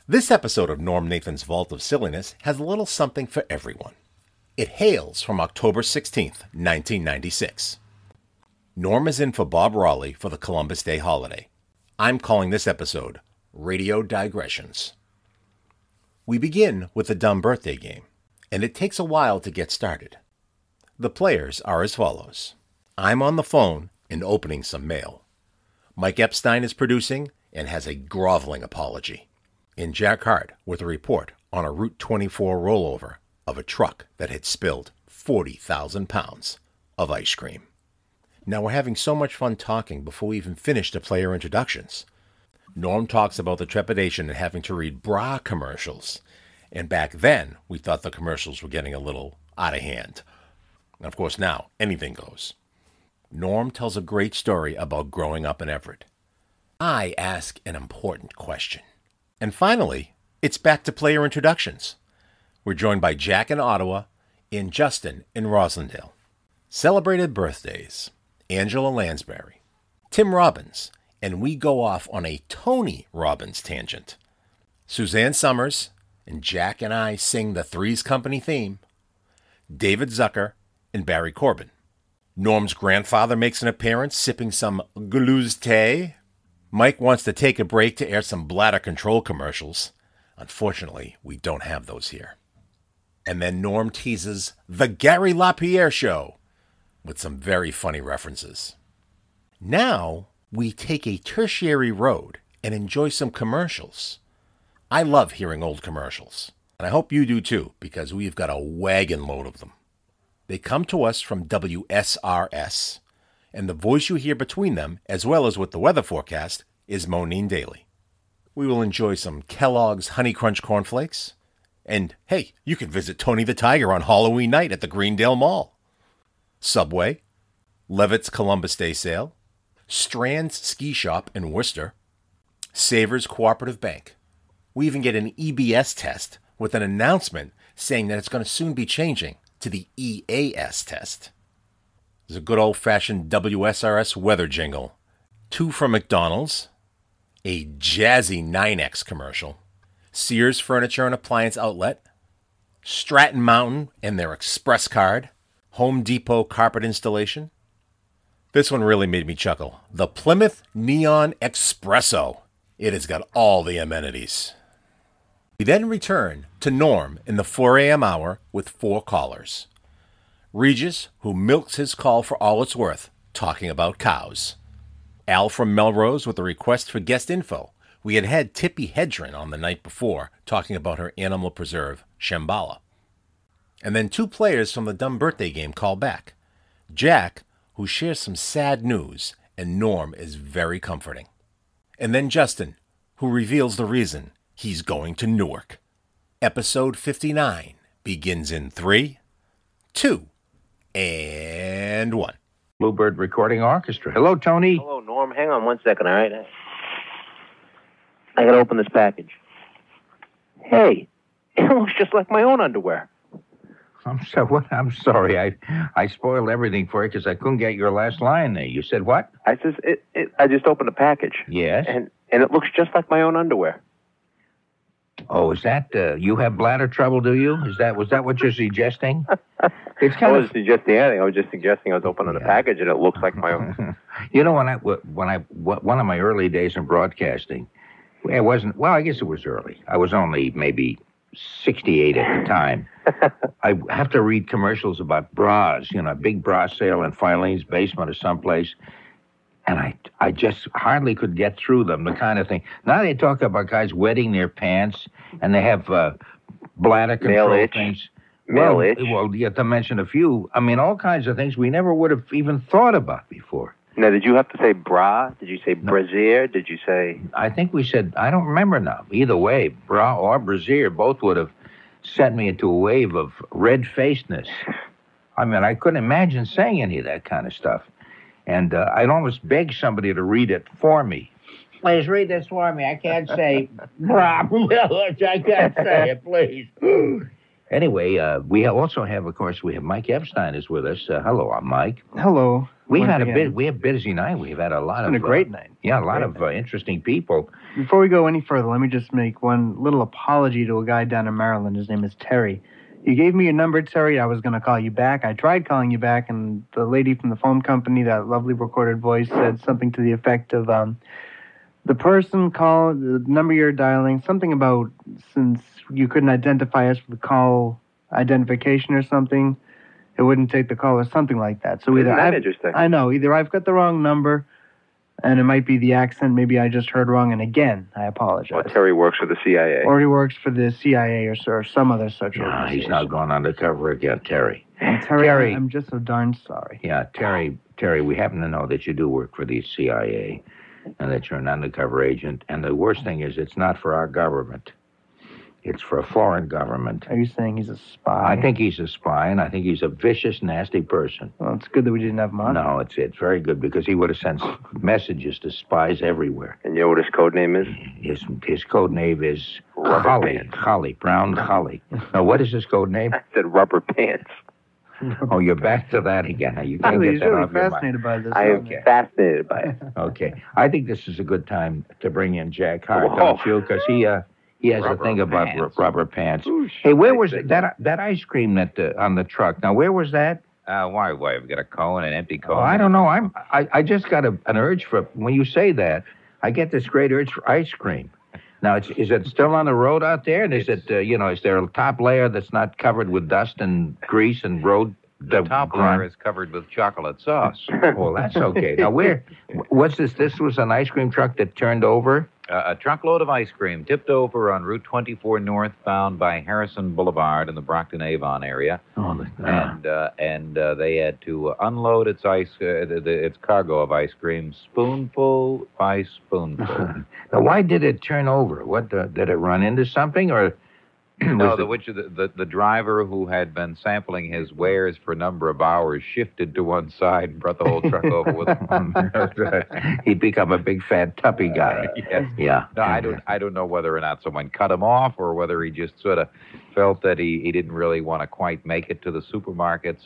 This episode of Norm Nathan's Vault of Silliness has a little something for everyone. It hails from October 16th, 1996. Norm is in for Bob Raleigh for the Columbus Day holiday. I'm calling this episode Radio Digressions. We begin with the dumb birthday game, and it takes a while to get started. The players are as follows. I'm on the phone and opening some mail. Mike Epstein is producing and has a groveling apology. And Jack Hart with a report on a Route 24 rollover of a truck that had spilled 40,000 pounds of ice cream. Now we're having so much fun talking before we even finish the player introductions. Norm talks about the trepidation in having to read bra commercials. And back then, we thought the commercials were getting a little out of hand. And of course now, anything goes. Norm tells a great story about growing up in Everett. I ask an important question. And finally, it's back to player introductions. We're joined by Jack in Ottawa and Justin in Roslindale. Celebrated birthdays, Angela Lansbury, Tim Robbins, and we go off on a Tony Robbins tangent. Suzanne Summers and Jack and I sing the Three's Company theme. David Zucker and Barry Corbin. Norm's grandfather makes an appearance sipping some Glue's tea. Mike wants to take a break to air some bladder control commercials. Unfortunately, we don't have those here. And then Norm teases The Gary LaPierre Show with some very funny references. Now, we take a tertiary road and enjoy some commercials. I love hearing old commercials, and I hope you do too, because we've got a wagon load of them. They come to us from WSRS. And the voice you hear between them, as well as with the weather forecast, is Moneen Daly. We will enjoy some Kellogg's Honey Crunch cornflakes. And, hey, you can visit Tony the Tiger on Halloween night at the Greendale Mall. Subway, Levitt's Columbus Day Sale, Strand's Ski Shop in Worcester, Savers Cooperative Bank. We even get an EBS test with an announcement saying that it's going to soon be changing to the EAS test. There's a good old-fashioned WSRS weather jingle. 2 from McDonald's. A jazzy 9X commercial. Sears Furniture and Appliance Outlet. Stratton Mountain and their Express Card. Home Depot carpet installation. This one really made me chuckle. The Plymouth Neon Espresso. It has got all the amenities. We then return to Norm in the 4 a.m. hour with 4 callers. Regis, who milks his call for all it's worth, talking about cows. Al from Melrose with a request for guest info. We had Tippi Hedren on the night before, talking about her animal preserve, Shambhala. And then 2 players from the dumb birthday game call back. Jack, who shares some sad news, and Norm is very comforting. And then Justin, who reveals the reason he's going to Newark. Episode 59 begins in 3, 2, and 1. Bluebird Recording Orchestra. Hello, Tony. Hello, Norm. Hang on one second, all right? I gotta open this package. Hey, it looks just like my own underwear. I'm sorry. I spoiled everything for you because I couldn't get your last line there. You said what? I just opened the package. Yes? And it looks just like my own underwear. Oh, is that, you have bladder trouble, do you? Was that what you're suggesting? It's kind I wasn't suggesting anything. I was just suggesting I was opening the package and it looks like my own. You know, one of my early days in broadcasting, it wasn't, well, I guess it was early. I was only maybe 68 at the time. I have to read commercials about bras, a big bra sale in Filene's basement or someplace. And I just hardly could get through them, the kind of thing. Now they talk about guys wetting their pants, and they have bladder control things. Male itch. Well, you have to mention a few. I mean, all kinds of things we never would have even thought about before. Now, did you have to say bra? Did you say brassiere? Did you say... I think we said, I don't remember now. Either way, bra or brassiere, both would have sent me into a wave of red-facedness. I mean, I couldn't imagine saying any of that kind of stuff. And I'd almost beg somebody to read it for me. Please read this for me. I can't say bra. I can't say it, please. Anyway, we also have, of course, Mike Epstein is with us. Hello, I'm Mike. Hello. We once had again. we have a busy night. We've had a lot It's been of a great night. Yeah, a lot of interesting people. Before we go any further, let me just make one little apology to a guy down in Maryland. His name is Terry. You gave me your number, Terry. I was going to call you back. I tried calling you back, and the lady from the phone company, that lovely recorded voice, said something to the effect of, the person called, the number you're dialing, something about since you couldn't identify us with call identification or something, it wouldn't take the call or something like that. So either Interesting. I know, either I've got the wrong number, and it might be the accent. Maybe I just heard wrong, and again, I apologize. Well, Terry works for the CIA. Or he works for the CIA or some other such No, organization. he's not going undercover again, Terry. Terry, I'm just so darn sorry. Yeah, Terry, we happen to know that you do work for the CIA and that you're an undercover agent. And the worst thing is it's not for our government. It's for a foreign government. Are you saying he's a spy? I think he's a spy, and I think he's a vicious, nasty person. Well, it's good that we didn't have him on. No, it's very good because he would have sent messages to spies everywhere. And you know what his code name is? His code name is Rubber Holly, Brown Holly. Now, what is his code name? I said rubber pants. Oh, you're back to that again. You can't He's get that really off your mind. fascinated by this. I am fascinated by it. Okay. I think this is a good time to bring in Jack Hart, Whoa. don't you? Because he has a thing about rubber pants. Hey, where was that ice cream that on the truck? Now, where was that? Why? We've got a cone, an empty cone. Oh, I don't know. I just got an urge for, when you say that, I get this great urge for ice cream. Now, is it still on the road out there? And is is there a top layer that's not covered with dust and grease and road? The top layer is covered with chocolate sauce. Well, that's okay. Now, what's this? This was an ice cream truck that turned over? A truckload of ice cream tipped over on Route 24 northbound by Harrison Boulevard in the Brockton-Avon area. Oh, and they had to unload its its cargo of ice cream spoonful by spoonful. Now, why did it turn over? What did it run into something, or No, the driver who had been sampling his wares for a number of hours shifted to one side and brought the whole truck over with him. He'd become a big fat tuppy guy. Yes. Yeah. No, I don't know whether or not someone cut him off or whether he just sort of felt that he didn't really want to quite make it to the supermarkets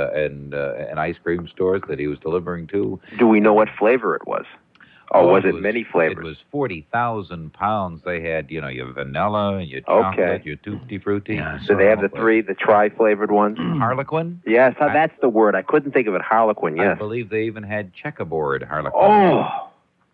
and ice cream stores that he was delivering to. Do we know what flavor it was? Or was it many flavors? It was 40,000 pounds. They had, your vanilla, your chocolate, your tutti frutti. Yeah, So they have the tri-flavored ones? Harlequin? Yes, that's the word. I couldn't think of it. Harlequin, yes. I believe they even had checkerboard Harlequin. Oh!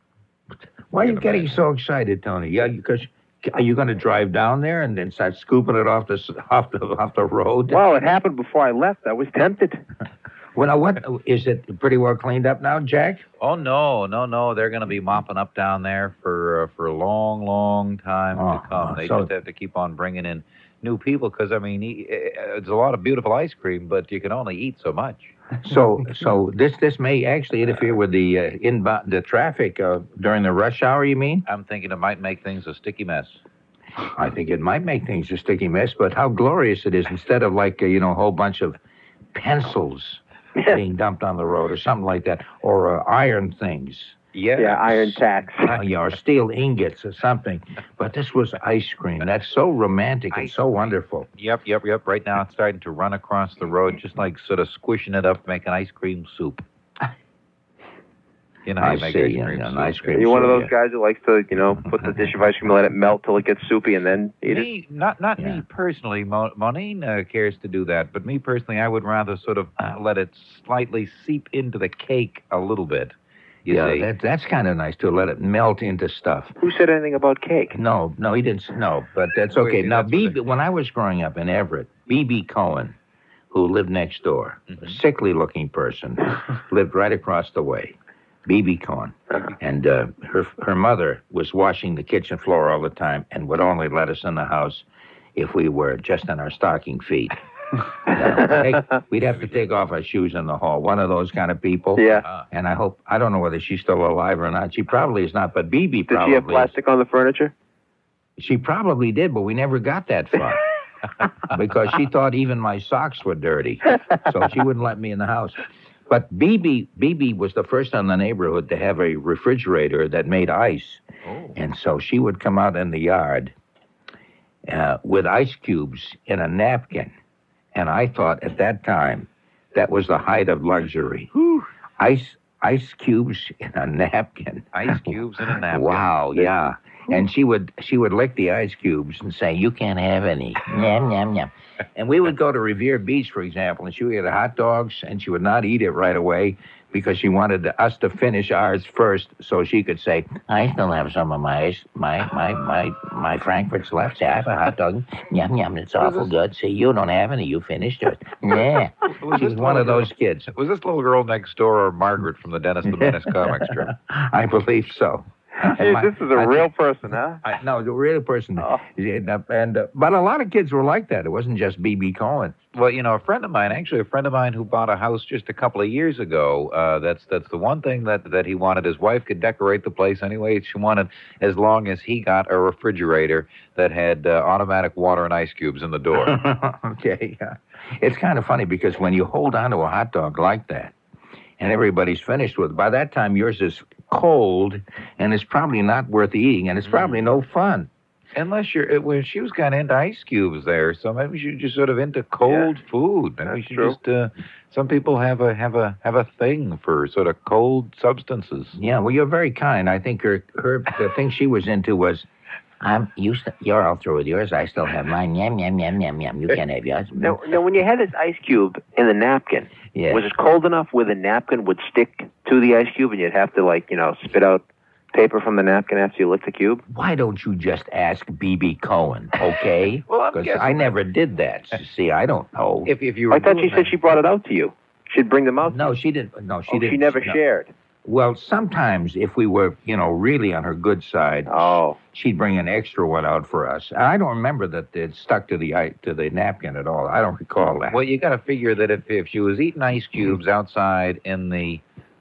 Why are you getting so excited, Tony? Yeah, because are you going to drive down there and then start scooping it off the road? Well, it happened before I left. I was tempted. Well, now, what is it pretty well cleaned up now, Jack? Oh, no. They're going to be mopping up down there for a long, long time to come. They just have to keep on bringing in new people because, it's a lot of beautiful ice cream, but you can only eat so much. So this may actually interfere with the traffic during the rush hour, you mean? I'm thinking it might make things a sticky mess. I think it might make things a sticky mess, but how glorious it is instead of like, a whole bunch of pencils being dumped on the road or something like that, or iron things. Yeah, iron tacks. Or steel ingots or something. But this was ice cream. That's so romantic and so wonderful. Yep. Right now it's starting to run across the road, just like sort of squishing it up, making ice cream soup. You know how you make ice cream soup. Are you one of those guys who likes to, put the dish of ice cream and let it melt till it gets soupy and then eat it? Not me personally. Monine cares to do that, but me personally, I would rather sort of let it slightly seep into the cake a little bit. You see? That's kind of nice to let it melt into stuff. Who said anything about cake? No, he didn't. No, but that's okay. Now, when I was growing up in Everett, B.B. Cohen, who lived next door, a sickly-looking person, lived right across the way. B.B. Cohen. And her mother was washing the kitchen floor all the time and would only let us in the house if we were just on our stocking feet. We'd have to take off our shoes in the hall. One of those kind of people. Yeah. And I don't know whether she's still alive or not. She probably is not, but B.B. probably Did she have plastic on the furniture? She probably did, but we never got that far. Because she thought even my socks were dirty. So she wouldn't let me in the house. But BB was the first in the neighborhood to have a refrigerator that made ice. Oh. And so she would come out in the yard with ice cubes in a napkin. And I thought at that time that was the height of luxury. ice cubes in a napkin. Ice cubes in a napkin. Wow, yeah. And she would lick the ice cubes and say, "You can't have any." Yum, yum, yum. And we would go to Revere Beach, for example, and she would get hot dogs, and she would not eat it right away because she wanted us to finish ours first, so she could say, "I still have some of my Frankfurts left. Say, I have a hot dog. Yum, yum, it's awful good. See, you don't have any. You finished yours." Yeah. She was one of those kids. Was this little girl next door or Margaret from the Dennis the Menace comic strip? I believe so. Hey, this is a real person, huh? No, the real person. Oh. But a lot of kids were like that. It wasn't just B.B. Cohen. Well, a friend of mine who bought a house just a couple of years ago, that's the one thing that he wanted. His wife could decorate the place anyway she wanted, as long as he got a refrigerator that had automatic water and ice cubes in the door. Okay, yeah. It's kind of funny because when you hold on to a hot dog like that, and everybody's finished with it, by that time yours is cold, and it's probably not worth eating, and it's probably no fun. Unless she was kind of into ice cubes there, so maybe she's just sort of into cold food. Maybe she just. Some people have a thing for sort of cold substances. Yeah, well, you're very kind. I think the thing she was into was, you're all through with yours. I still have mine. Yum, yum, yum, yum, yum. You can't have yours. Now, when you had this ice cube in the napkin, was it cold enough where the napkin would stick to the ice cube and you'd have to, spit out paper from the napkin after you lick the cube? Why don't you just ask B.B. Cohen, okay? Well, because I never did that. See, I don't know. If you were I thought she said she brought it out to you. She'd bring them out. No, she didn't. No, she didn't. She never shared. Well, sometimes if we were, really on her good side, she'd bring an extra one out for us. I don't remember that it stuck to the napkin at all. I don't recall that. Well, you got to figure that if she was eating ice cubes outside in a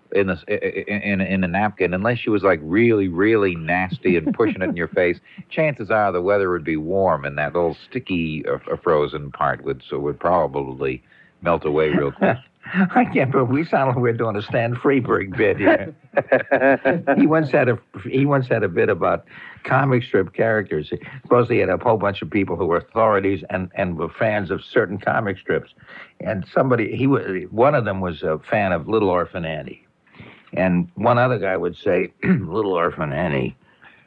napkin, unless she was like really, really nasty and pushing it in your face, chances are the weather would be warm and that little sticky frozen part would probably melt away real quick. I can't believe we sound like we're doing a Stan Freberg bit here. He once had a bit about comic strip characters. Supposedly he had a whole bunch of people who were authorities and were fans of certain comic strips. And one of them was a fan of Little Orphan Annie. And one other guy would say, Little Orphan Annie,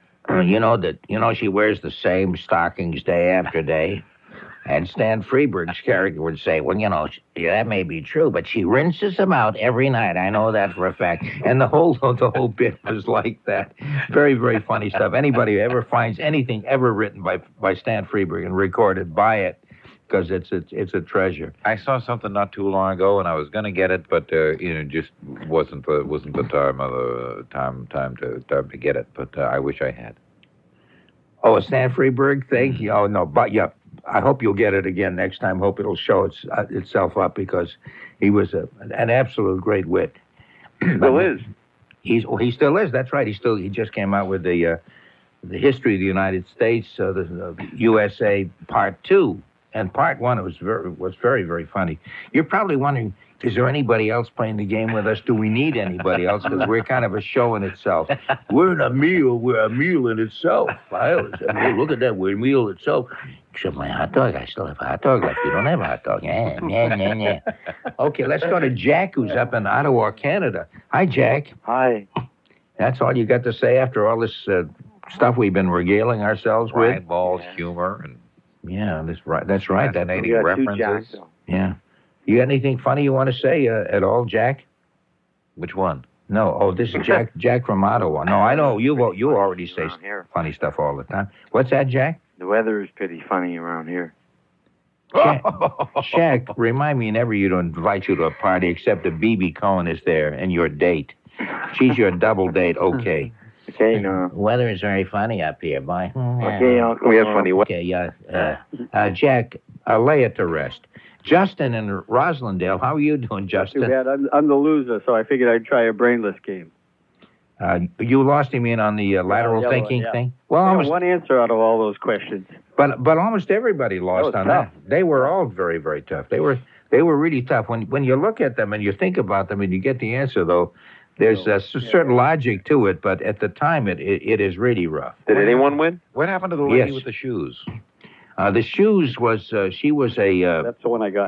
she wears the same stockings day after day. And Stan Freberg's character would say, well, that may be true, but she rinses them out every night. I know that for a fact. And the whole bit was like that. Very, very funny stuff. Anybody who ever finds anything ever written by Stan Freberg and recorded, buy it, because it's a treasure. I saw something not too long ago, and I was going to get it, but just wasn't the time to get it. But I wish I had. Oh, a Stan Freberg thing? Mm-hmm. Oh no, but yeah. I hope you'll get it again next time. Hope it'll show itself up because he was an absolute great wit. Still is. He still is. That's right. He just came out with the history of the United States, the USA Part 2, and Part 1 was very, very funny. You're probably wondering, is there anybody else playing the game with us? Do we need anybody else? Because we're kind of a show in itself. We're a meal in itself. I always say, look at that, we're a meal itself. Except my hot dog, I still have a hot dog left. You don't have a hot dog. Yeah. Okay, let's go to Jack, who's up in Ottawa, Canada. Hi, Jack. Hi. That's all you got to say after all this stuff we've been regaling ourselves with? Rag balls, humor, and that's right. Fascinating references. Yeah. You got anything funny you want to say at all, Jack? Which one? No. This is Jack from Ottawa. No, I know you already say funny stuff all the time. What's that, Jack? The weather is pretty funny around here. Jack, remind me never to invite you to a party except that B.B. Cohen is there and your date. She's your double date, okay. Okay, no. Weather is very funny up here, boy. Okay, we have funny weather. Okay, yeah. Jack, lay it to rest. Justin in Roslindale, how are you doing, Justin? Too bad. I'm the loser, so I figured I'd try a brainless game. You lost him in on the lateral thinking thing? Well, one answer out of all those questions. But almost everybody lost on that. They were all very, very tough. They were really tough. When you look at them and you think about them and you get the answer, though, there's a certain logic to it, but at the time it is really rough. Did anyone win? What happened to the lady with the shoes? The shoes was, she was a... That's the one I got.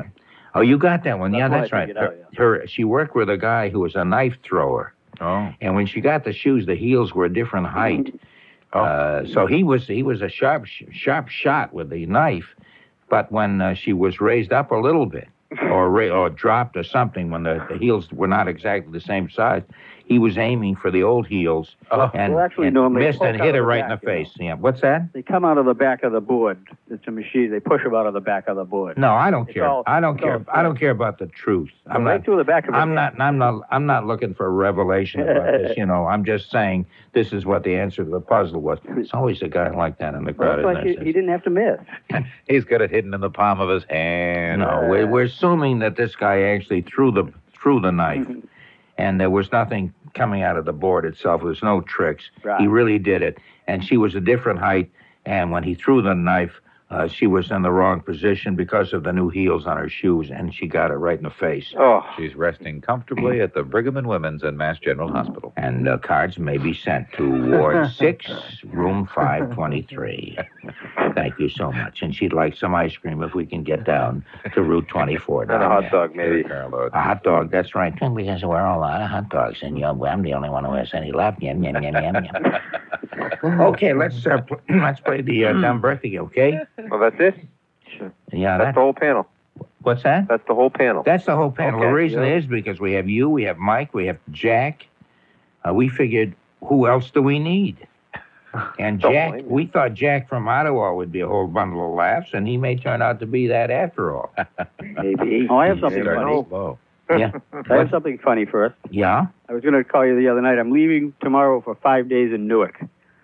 Oh, you got that one. That's Yeah, what that's I right. figured out, yeah. She worked with a guy who was a knife thrower. Oh. And when she got the shoes, the heels were a different height. So he was a sharp shot with the knife. But when she was raised up a little bit, or dropped or something, when the heels were not exactly the same size, he was aiming for the old heels and normally missed and poke out hit her of the right in the back, you know. face. Yeah, what's that? They come out of the back of the board. It's a machine. They push them out of the back of the board. No, I don't It's care. all- I don't it's all care. I don't care about the truth. I'm right not. through the back of I'm it. not. I'm not looking for a revelation about this. I'm just saying this is what the answer to the puzzle was. It's always a guy like that in the crowd. Looks like he didn't have to miss. He's got it hidden in the palm of his hand. No, we're assuming that this guy actually threw the knife, and there was nothing coming out of the board itself. There was no tricks. Right. He really did it, and she was a different height. And when he threw the knife, she was in the wrong position because of the new heels on her shoes, and she got it right in the face. Oh, She's resting comfortably at the Brigham and Women's and Mass General Hospital. And cards may be sent to Ward 6, Room 523. Thank you so much. And she'd like some ice cream if we can get down to Route 24. and a hot dog, maybe. Carlo. A hot dog, that's right. Because we're all out of hot dogs, and I'm the only one who has any left. Yum, yum, yum, yum, yum. Okay, let's play the dumb birthday, okay? Well, that's it. Yeah, That's the whole panel. what's that? That's the whole panel. That's the whole panel. Okay, The reason yeah. is because we have you, we have Mike, we have Jack. We figured, who else do we need? And Don't Jack, blame me. we thought Jack from Ottawa would be a whole bundle of laughs, and he may turn out to be that after all. Maybe. Oh, I have something Starting funny. slow. Yeah. I have something funny first. Yeah? I was going to call you the other night. I'm leaving tomorrow for 5 days in Newark.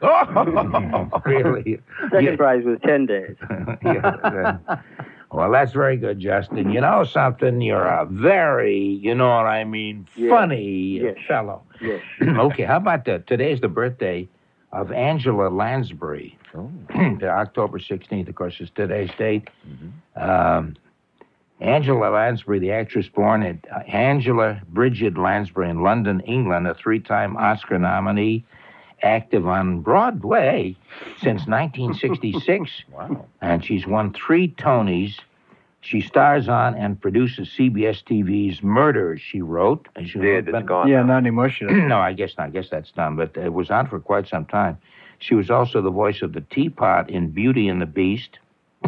Really? Second Yeah. prize was 10 days. Yeah, well, that's very good, Justin. You know something? You're a very, you know what I mean, Yeah. funny Yes. fellow. Yes. Okay, how about today's the birthday of Angela Lansbury. Oh. October 16th, of course, is today's date. Mhm. Angela Lansbury, the actress born at Angela Bridget Lansbury in London, England, a three-time Oscar nominee, active on Broadway since 1966. Wow. And she's won 3 Tonys. She stars on and produces CBS TV's Murder, She Wrote. And she Did. It's gone. Yeah, not anymore. She doesn't. No, I guess not. I guess that's done. But it was on for quite some time. She was also the voice of the teapot in Beauty and the Beast.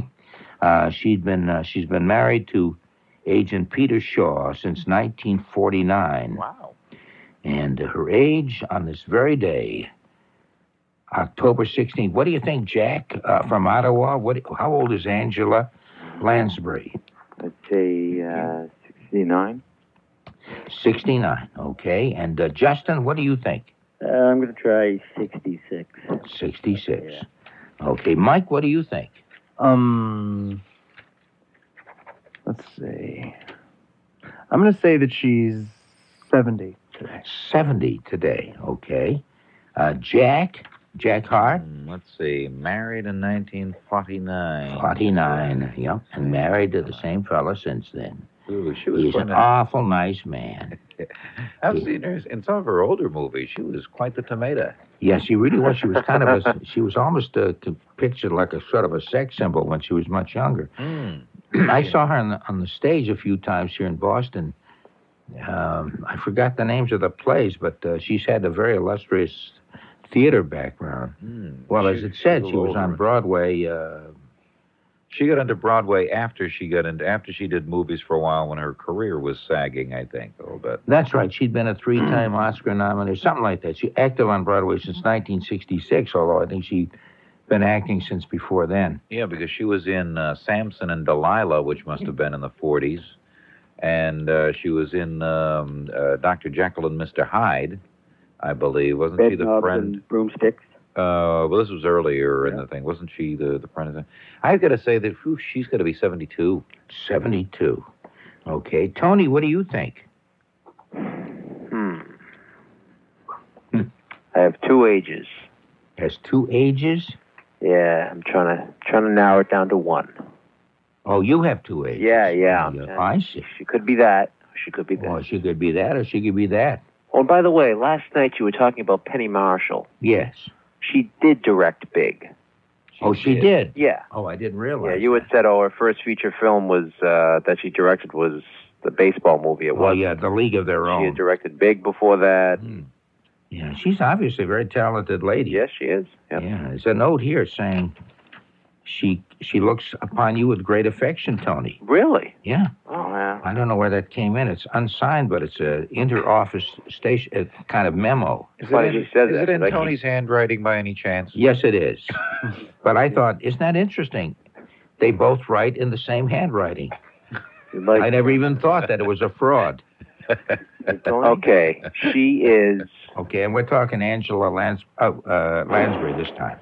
She's been married to Agent Peter Shaw since 1949. Wow. And her age on this very day, October 16th. What do you think, Jack, from Ottawa? How old is Angela Lansbury? I'd say 69. 69. Okay. And Justin, what do you think? I'm going to try 66. 66. Yeah. Okay. Mike, what do you think? Let's see. I'm going to say that she's 70 today. 70 today. Okay. Jack Hart? Let's see. Married in 1949. 49. Yep. And married to the same fella since then. Ooh, she was He's an awful nice man. I've seen her in some of her older movies. She was quite the tomato. Yeah, she really was. She was kind of she was almost pictured like a sort of a sex symbol when she was much younger. Mm. I saw her on the stage a few times here in Boston. I forgot the names of the plays, but she's had a very illustrious theater background. Well, as it said, she was on Broadway. She got into Broadway after she did movies for a while when her career was sagging, I think, a little bit. That's right. She'd been a 3-time Oscar nominee, something like that. She active on Broadway since 1966, although I think she'd been acting since before then. Yeah, because she was in Samson and Delilah, which must have been in the 40s. And she was in Dr. Jekyll and Mr. Hyde, I believe. Wasn't she the Bedknobs friend? and broomsticks. Well, this was earlier in the thing. Wasn't she the friend? I've got to say that she's got to be 72. 72. Okay. Tony, what do you think? I have 2 ages. Has 2 ages? Yeah, I'm trying to narrow it down to 1. Oh, you have 2 ages. Yeah. I see. She could be that. She could be that. Well, she could be that or she could be that. Oh, and by the way, last night you were talking about Penny Marshall. Yes. She did direct Big. She did? Yeah. Oh, I didn't realize. Yeah, you had said, her first feature film was that she directed was the baseball movie. The League of Their Own. She had directed Big before that. Yeah, she's obviously a very talented lady. Yes, she is. Yep. Yeah, there's a note here saying she looks upon you with great affection, Tony. Really? Yeah. Oh, yeah. I don't know where that came in. It's unsigned, but it's a inter-office station kind of memo. Is it in Tony's handwriting by any chance? Yes, it is. But I thought, isn't that interesting? They both write in the same handwriting. I never even thought that it was a fraud. Okay, she is... Okay, and we're talking Angela Lansbury this time.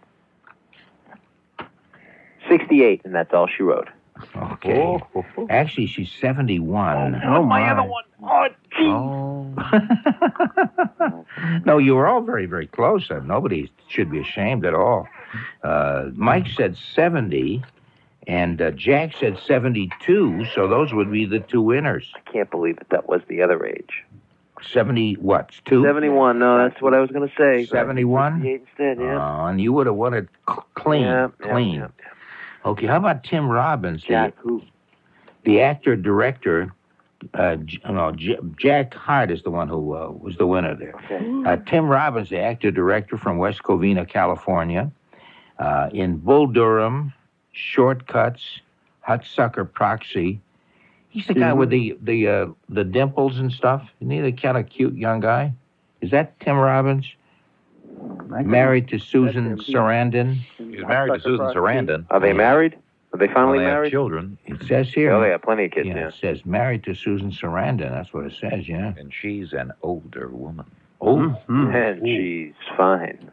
68, and that's all she wrote. Okay. Actually, she's 71. Oh, my other one. Oh, gee. No, you were all very, very close. Nobody should be ashamed at all. Mike said 70, and Jack said 72, so those would be the two winners. I can't believe that was the other age. 70 what? 2? 71. No, that's what I was going to say. 71? 68 instead, yeah. And you would have won it clean. Yeah. Okay, how about Tim Robbins? Jack who? The actor-director, Jack Hart is the one who was the winner there. Okay. Tim Robbins, the actor-director from West Covina, California, in Bull Durham, Shortcuts, Hudsucker Proxy. He's the guy with the dimples and stuff. Isn't he the kind of cute young guy? Is that Tim Robbins? Married to Susan Sarandon. He's married to Susan Sarandon. Are they married? Are they finally they married? Have children. It says here. Oh, they have plenty of kids, It says married to Susan Sarandon. That's what it says, yeah. And she's an older woman. Oh. Mm-hmm. And she's fine.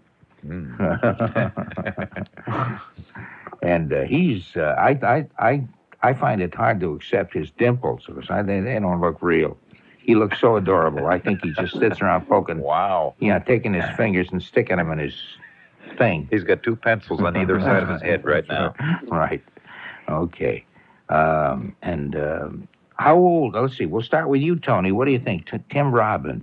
And he's, I find it hard to accept his dimples because they don't look real. He looks so adorable. I think he just sits around poking. Wow. Yeah, taking his fingers and sticking them in his thing. He's got 2 pencils on either side of his head right now. Right. Okay. How old? Let's see. We'll start with you, Tony. What do you think? Tim Robbins.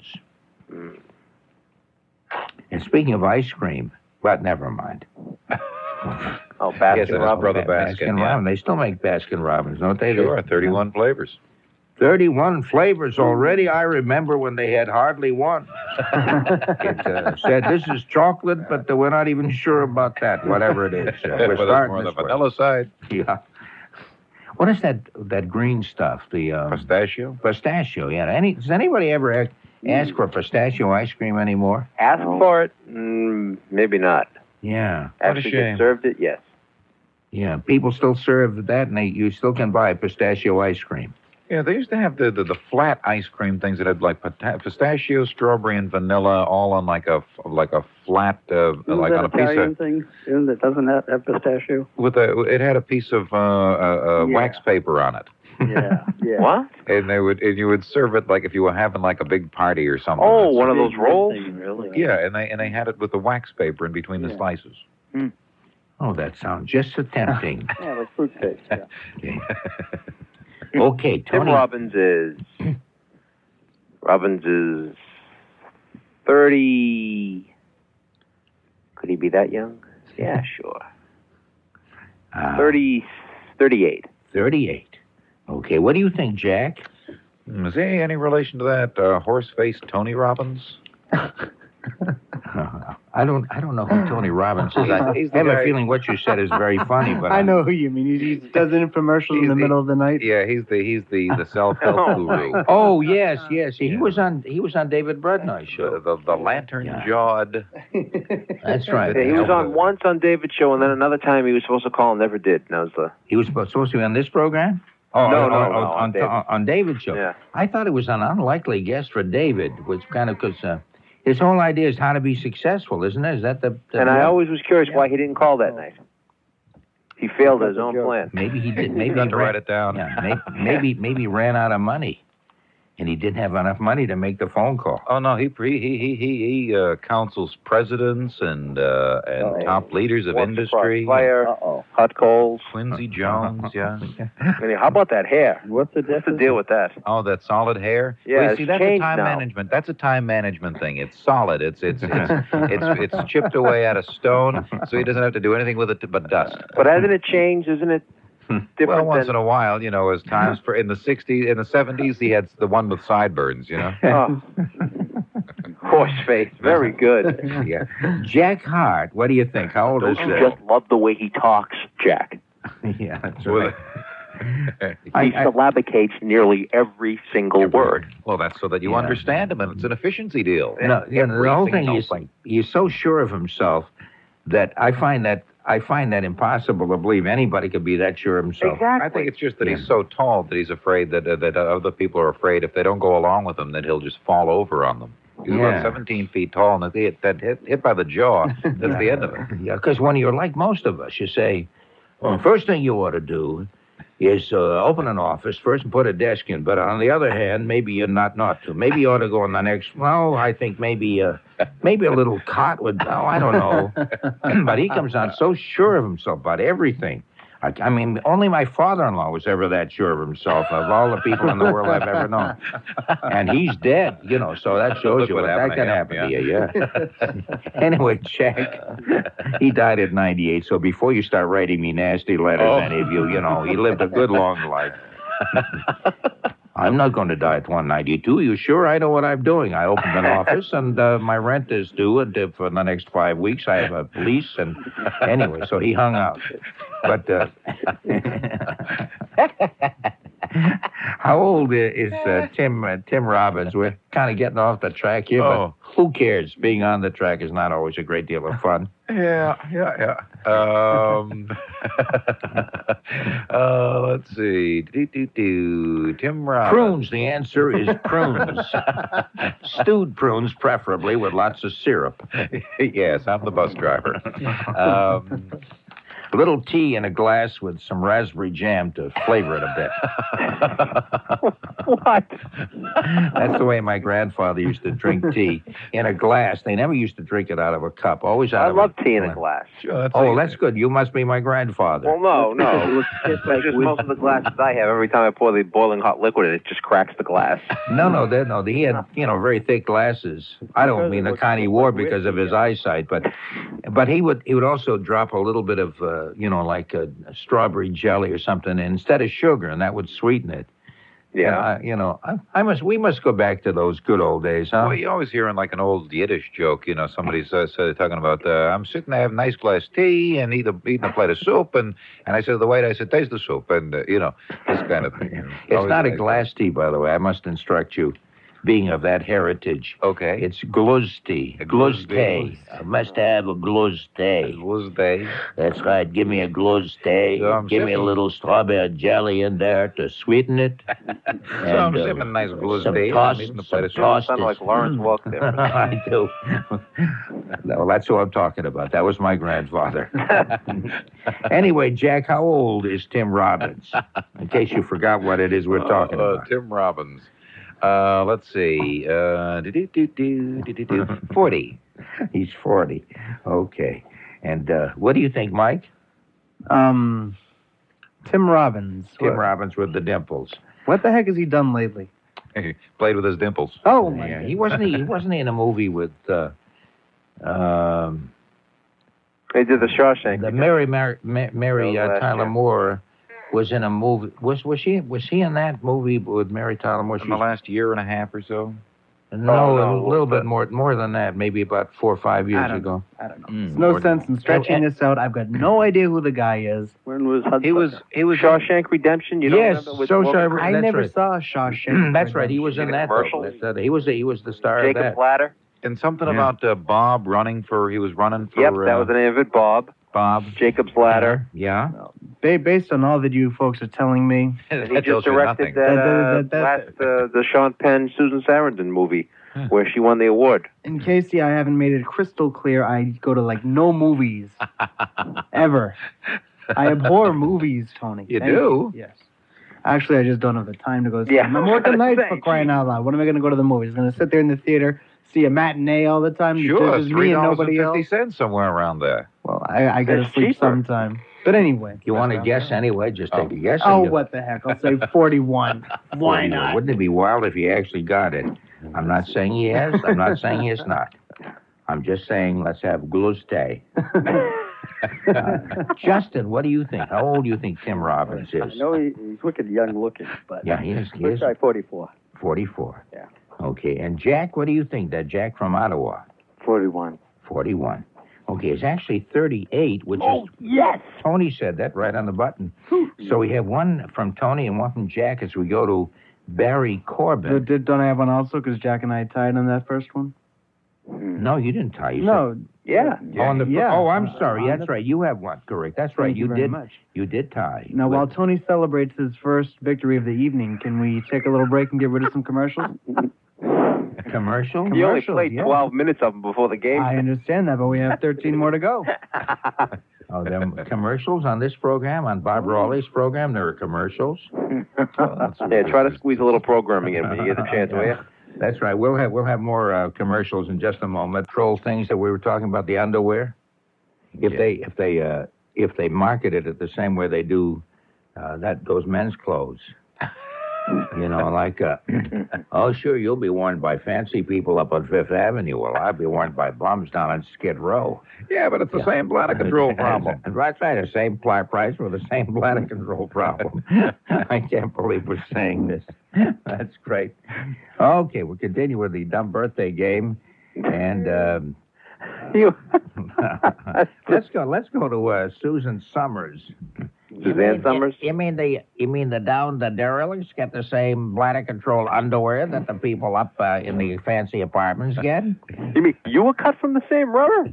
And speaking of ice cream, but never mind. Oh, Baskin Robbins. Brother Baskin. Robbins. They still make Baskin Robbins, don't they? Sure, 31 flavors. 31 flavors already. I remember when they had hardly one. It said, this is chocolate, but we're not even sure about that, whatever it is. We're starting more on the this way. vanilla side. Yeah. What is that green stuff? The pistachio? Pistachio, yeah. Does anybody ever ask for pistachio ice cream anymore? Ask for it? Maybe not. Yeah. Actually get served it? Yes. Yeah, people still serve that, and you still can buy pistachio ice cream. Yeah, they used to have the flat ice cream things that had like pistachio, strawberry, and vanilla, all on like a flat like on a piece of thing that doesn't have pistachio. It had a piece of wax paper on it. Yeah. What? And you would serve it like if you were having like a big party or something. Oh, one of those rolls? Really? Yeah, and they had it with the wax paper in between the slices. Hmm. Oh, that sounds just so tempting. Yeah, like fruit cakes. Yeah. Okay, Tony. Tim Robbins is 30. Could he be that young? Yeah, sure. 38. 38. Okay, what do you think, Jack? Is there any relation to that horse-faced Tony Robbins? I don't know who Tony Robbins is. I have a feeling what you said is very funny, but I know who you mean. He does an infomercial in the middle of the night. Yeah, he's the self-help guru. Oh yes. He was on David Brednoy's show. The lantern-jawed. That's right. Yeah, he was on once on David's show, and then another time he was supposed to call and never did. And that was He was supposed to be on this program? Oh, no, on David's show. Yeah. I thought it was an unlikely guest for David, which kind of because his whole idea is how to be successable, isn't it? Is that the and I always was curious why he didn't call that night. He failed his own plan. Maybe he did. Maybe he had to write it down. Yeah, maybe ran out of money. and he didn't have enough money to make the phone call. Oh no, he counsels presidents and top leaders of industry. Fire, hot coals. Quincy Jones, yeah. How about that hair? What's the deal with that? Oh, that solid hair. Yeah, well, it's see, that's a time management. That's a time management thing. It's solid. It's chipped away out of stone, so he doesn't have to do anything with it but dust. But hasn't it changed? Isn't it? Well, once in a while, as times for in the 60s, in the 70s, he had the one with sideburns, Oh. Horse face, very good. Yeah. Jack Hart, what do you think? How old is he? Just love the way he talks, Jack. Yeah, that's right. He syllabicates nearly every single word. Well, that's so that you understand him, and it's an efficiency deal. The whole thing is he's so sure of himself that I find that impossible to believe anybody could be that sure of himself. Exactly. I think it's just that he's so tall that he's afraid that other people are afraid if they don't go along with him, that he'll just fall over on them. He's about 17 feet tall, and if they get hit by the jaw, that's the end of it. Yeah, because when you're like most of us, you say, well, the first thing you ought to do is open an office first and put a desk in. But on the other hand, maybe you're not to. Maybe you ought to go on the next. Well, I think maybe a little cot would. Oh, I don't know. But he comes on so sure of himself about everything. I mean, only my father-in-law was ever that sure of himself of all the people in the world I've ever known. And he's dead, so that shows you what that can happen to you, yeah. Anyway, Jack, he died at 98, so before you start writing me nasty letters, any of you, he lived a good long life. I'm not going to die at 192. You sure? I know what I'm doing. I opened an office, and my rent is due for the next 5 weeks. I have a lease, and anyway, so he hung out. But how old is Tim Robbins? We're kind of getting off the track here, but who cares? Being on the track is not always a great deal of fun. Yeah. Let's see. Tim Robbins. Prunes. The answer is prunes. Stewed prunes, preferably with lots of syrup. Yes, I'm the bus driver. A little tea in a glass with some raspberry jam to flavor it a bit. What? That's the way my grandfather used to drink tea, in a glass. They never used to drink it out of a cup, always out of a... I love tea in a glass. Sure, that's good. You must be my grandfather. Well, no. It's just most of the glasses I have, every time I pour the boiling hot liquid in, it just cracks the glass. No. He had, very thick glasses. I don't mean the kind he wore because of his eyesight, but he would also drop a little bit of, like a strawberry jelly or something, and instead of sugar, and that would sweeten it. Yeah. We must go back to those good old days, huh? Well, you always hear in like an old Yiddish joke, somebody's talking about, I'm sitting there having a nice glass of tea and eating a plate of soup, and I said to the waiter, I said, taste the soup, and, this kind of thing. It's not a glass tea, by the way. I must instruct you. Being of that heritage. Okay. It's gluz tea. Gluz tea. I must have a gluz tea. Gluz tea. That's right. Give me a gluz tea. So Give me a little strawberry jelly in there to sweeten it. So I'm sipping a nice gluz tea. Some toast. Sound like Lawrence Welk there. I do. No, that's who I'm talking about. That was my grandfather. Anyway, Jack, how old is Tim Robbins? In case you forgot what it is we're talking about. Tim Robbins. Let's see. 40. He's 40. Okay. And what do you think, Mike? Tim Robbins. Tim Robbins with the dimples. What the heck has he done lately? He played with his dimples. Oh, my yeah. God. He wasn't in a movie with They did the Shawshank. the Mary Tyler Moore was in a movie. Was he in that movie with Mary Tyler Moore? In the last year and a half or so? No, a little bit more than that. Maybe about 4 or 5 years ago. I don't know. There's no sense in stretching this out. I've got no idea who the guy is. When was Hudson? He was Shawshank Redemption. You don't remember with Morgan? I never saw Shawshank. That's right. He was in that commercial? He was the star Jacob of that. Blatter. And something about Bob he was running for... Yep, that was the name of it, Bob. Jacob's Ladder. Yeah. Based on all that you folks are telling me, And he just directed the Sean Penn, Susan Sarandon movie where she won the award. in case I haven't made it crystal clear, I go to no movies ever. I abhor movies, Tony. You do? Yes. Actually, I just don't have the time to go see them. I'm working nights for crying out loud. When am I going to go to the movies? Going to sit there in the theater, see a matinee all the time? Sure, just me and nobody else? $3.50 somewhere around there. Well, I got to sleep sometime. But anyway. You want to guess anyway? Just take a guess. What the heck? I'll say 41. Why not? Wouldn't it be wild if he actually got it? I'm not saying he has. I'm not saying he is not. I'm just saying let's have Gloucester. Justin, what do you think? How old do you think Tim Robbins is? I know he's wicked young looking, but yeah, he is. Let's try 44. 44. Yeah. Okay, and Jack, what do you think? That Jack from Ottawa? 41. 41. Okay, it's actually 38, which is... yes! Tony said that right on the button. So we have one from Tony and one from Jack as we go to Barry Corbin. Don't I have one also? Because Jack and I tied on that first one? No, you didn't tie. Yeah. Oh, I'm sorry. That's right. You have one. Correct. That's right. Thank you very much. You did tie. Now, while Tony celebrates his first victory of the evening, can we take a little break and get rid of some commercials? Commercial? You only played 12 minutes of them before the game. I understand that, but we have 13 more to go. Oh, there are commercials on this program, on Bob Rawley's program. There are commercials. Yeah, try to squeeze a little programming in when you get the chance, will you? That's right. We'll have more commercials in just a moment. Troll things that we were talking about, the underwear. If they market it the same way they do those men's clothes. You know, like, oh, sure, you'll be worn by fancy people up on Fifth Avenue. Well, I'll be worn by bums down on Skid Row. Yeah, but it's the same bladder control problem. That's right, the same price for the same bladder control problem. I can't believe we're saying this. That's great. Okay, we'll continue with the dumb birthday game. And let's go to Susan Summers. Suzanne Summers? You mean the derelicts get the same bladder control underwear that the people up in the fancy apartments get? You mean you were cut from the same rubber?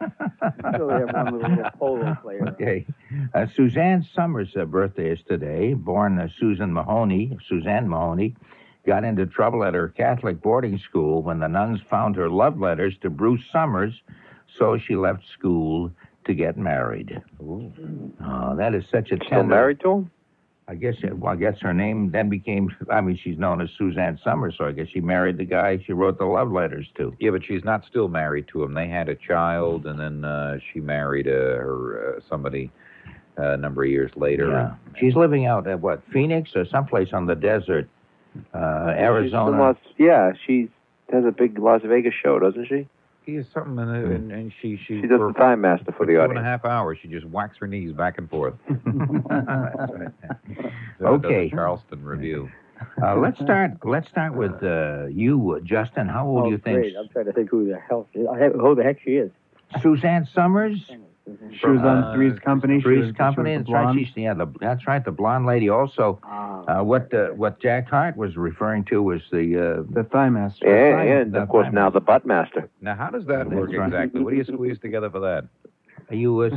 Okay. Suzanne Summers' birthday is today. Born Suzanne Mahoney, got into trouble at her Catholic boarding school when the nuns found her love letters to Bruce Summers, so she left school to get married. Ooh. Oh, that is such a tender... Still married to him? I guess her name then became... she's known as Suzanne Summers, so I guess she married the guy she wrote the love letters to. Yeah, but she's not still married to him. They had a child, and then she married somebody a number of years later. Yeah. She's living out at, Phoenix or someplace on the desert, Arizona? She has a big Las Vegas show, doesn't she? Is something, and she does the Time Master for the audience. 2.5 hours, she just whacks her knees back and forth. That's right. Okay. Charleston Review. Let's start with you, Justin. How old do you think? Great. I'm trying to think who the heck she is. Suzanne Summers. She was on Three's Company. Three's Company. That's right. That's right. The blonde lady. Also, what Jack Hart was referring to was the Thigh Master. Yeah, and of course now the Butt Master. Now, how does that work exactly? What do you squeeze together for that? You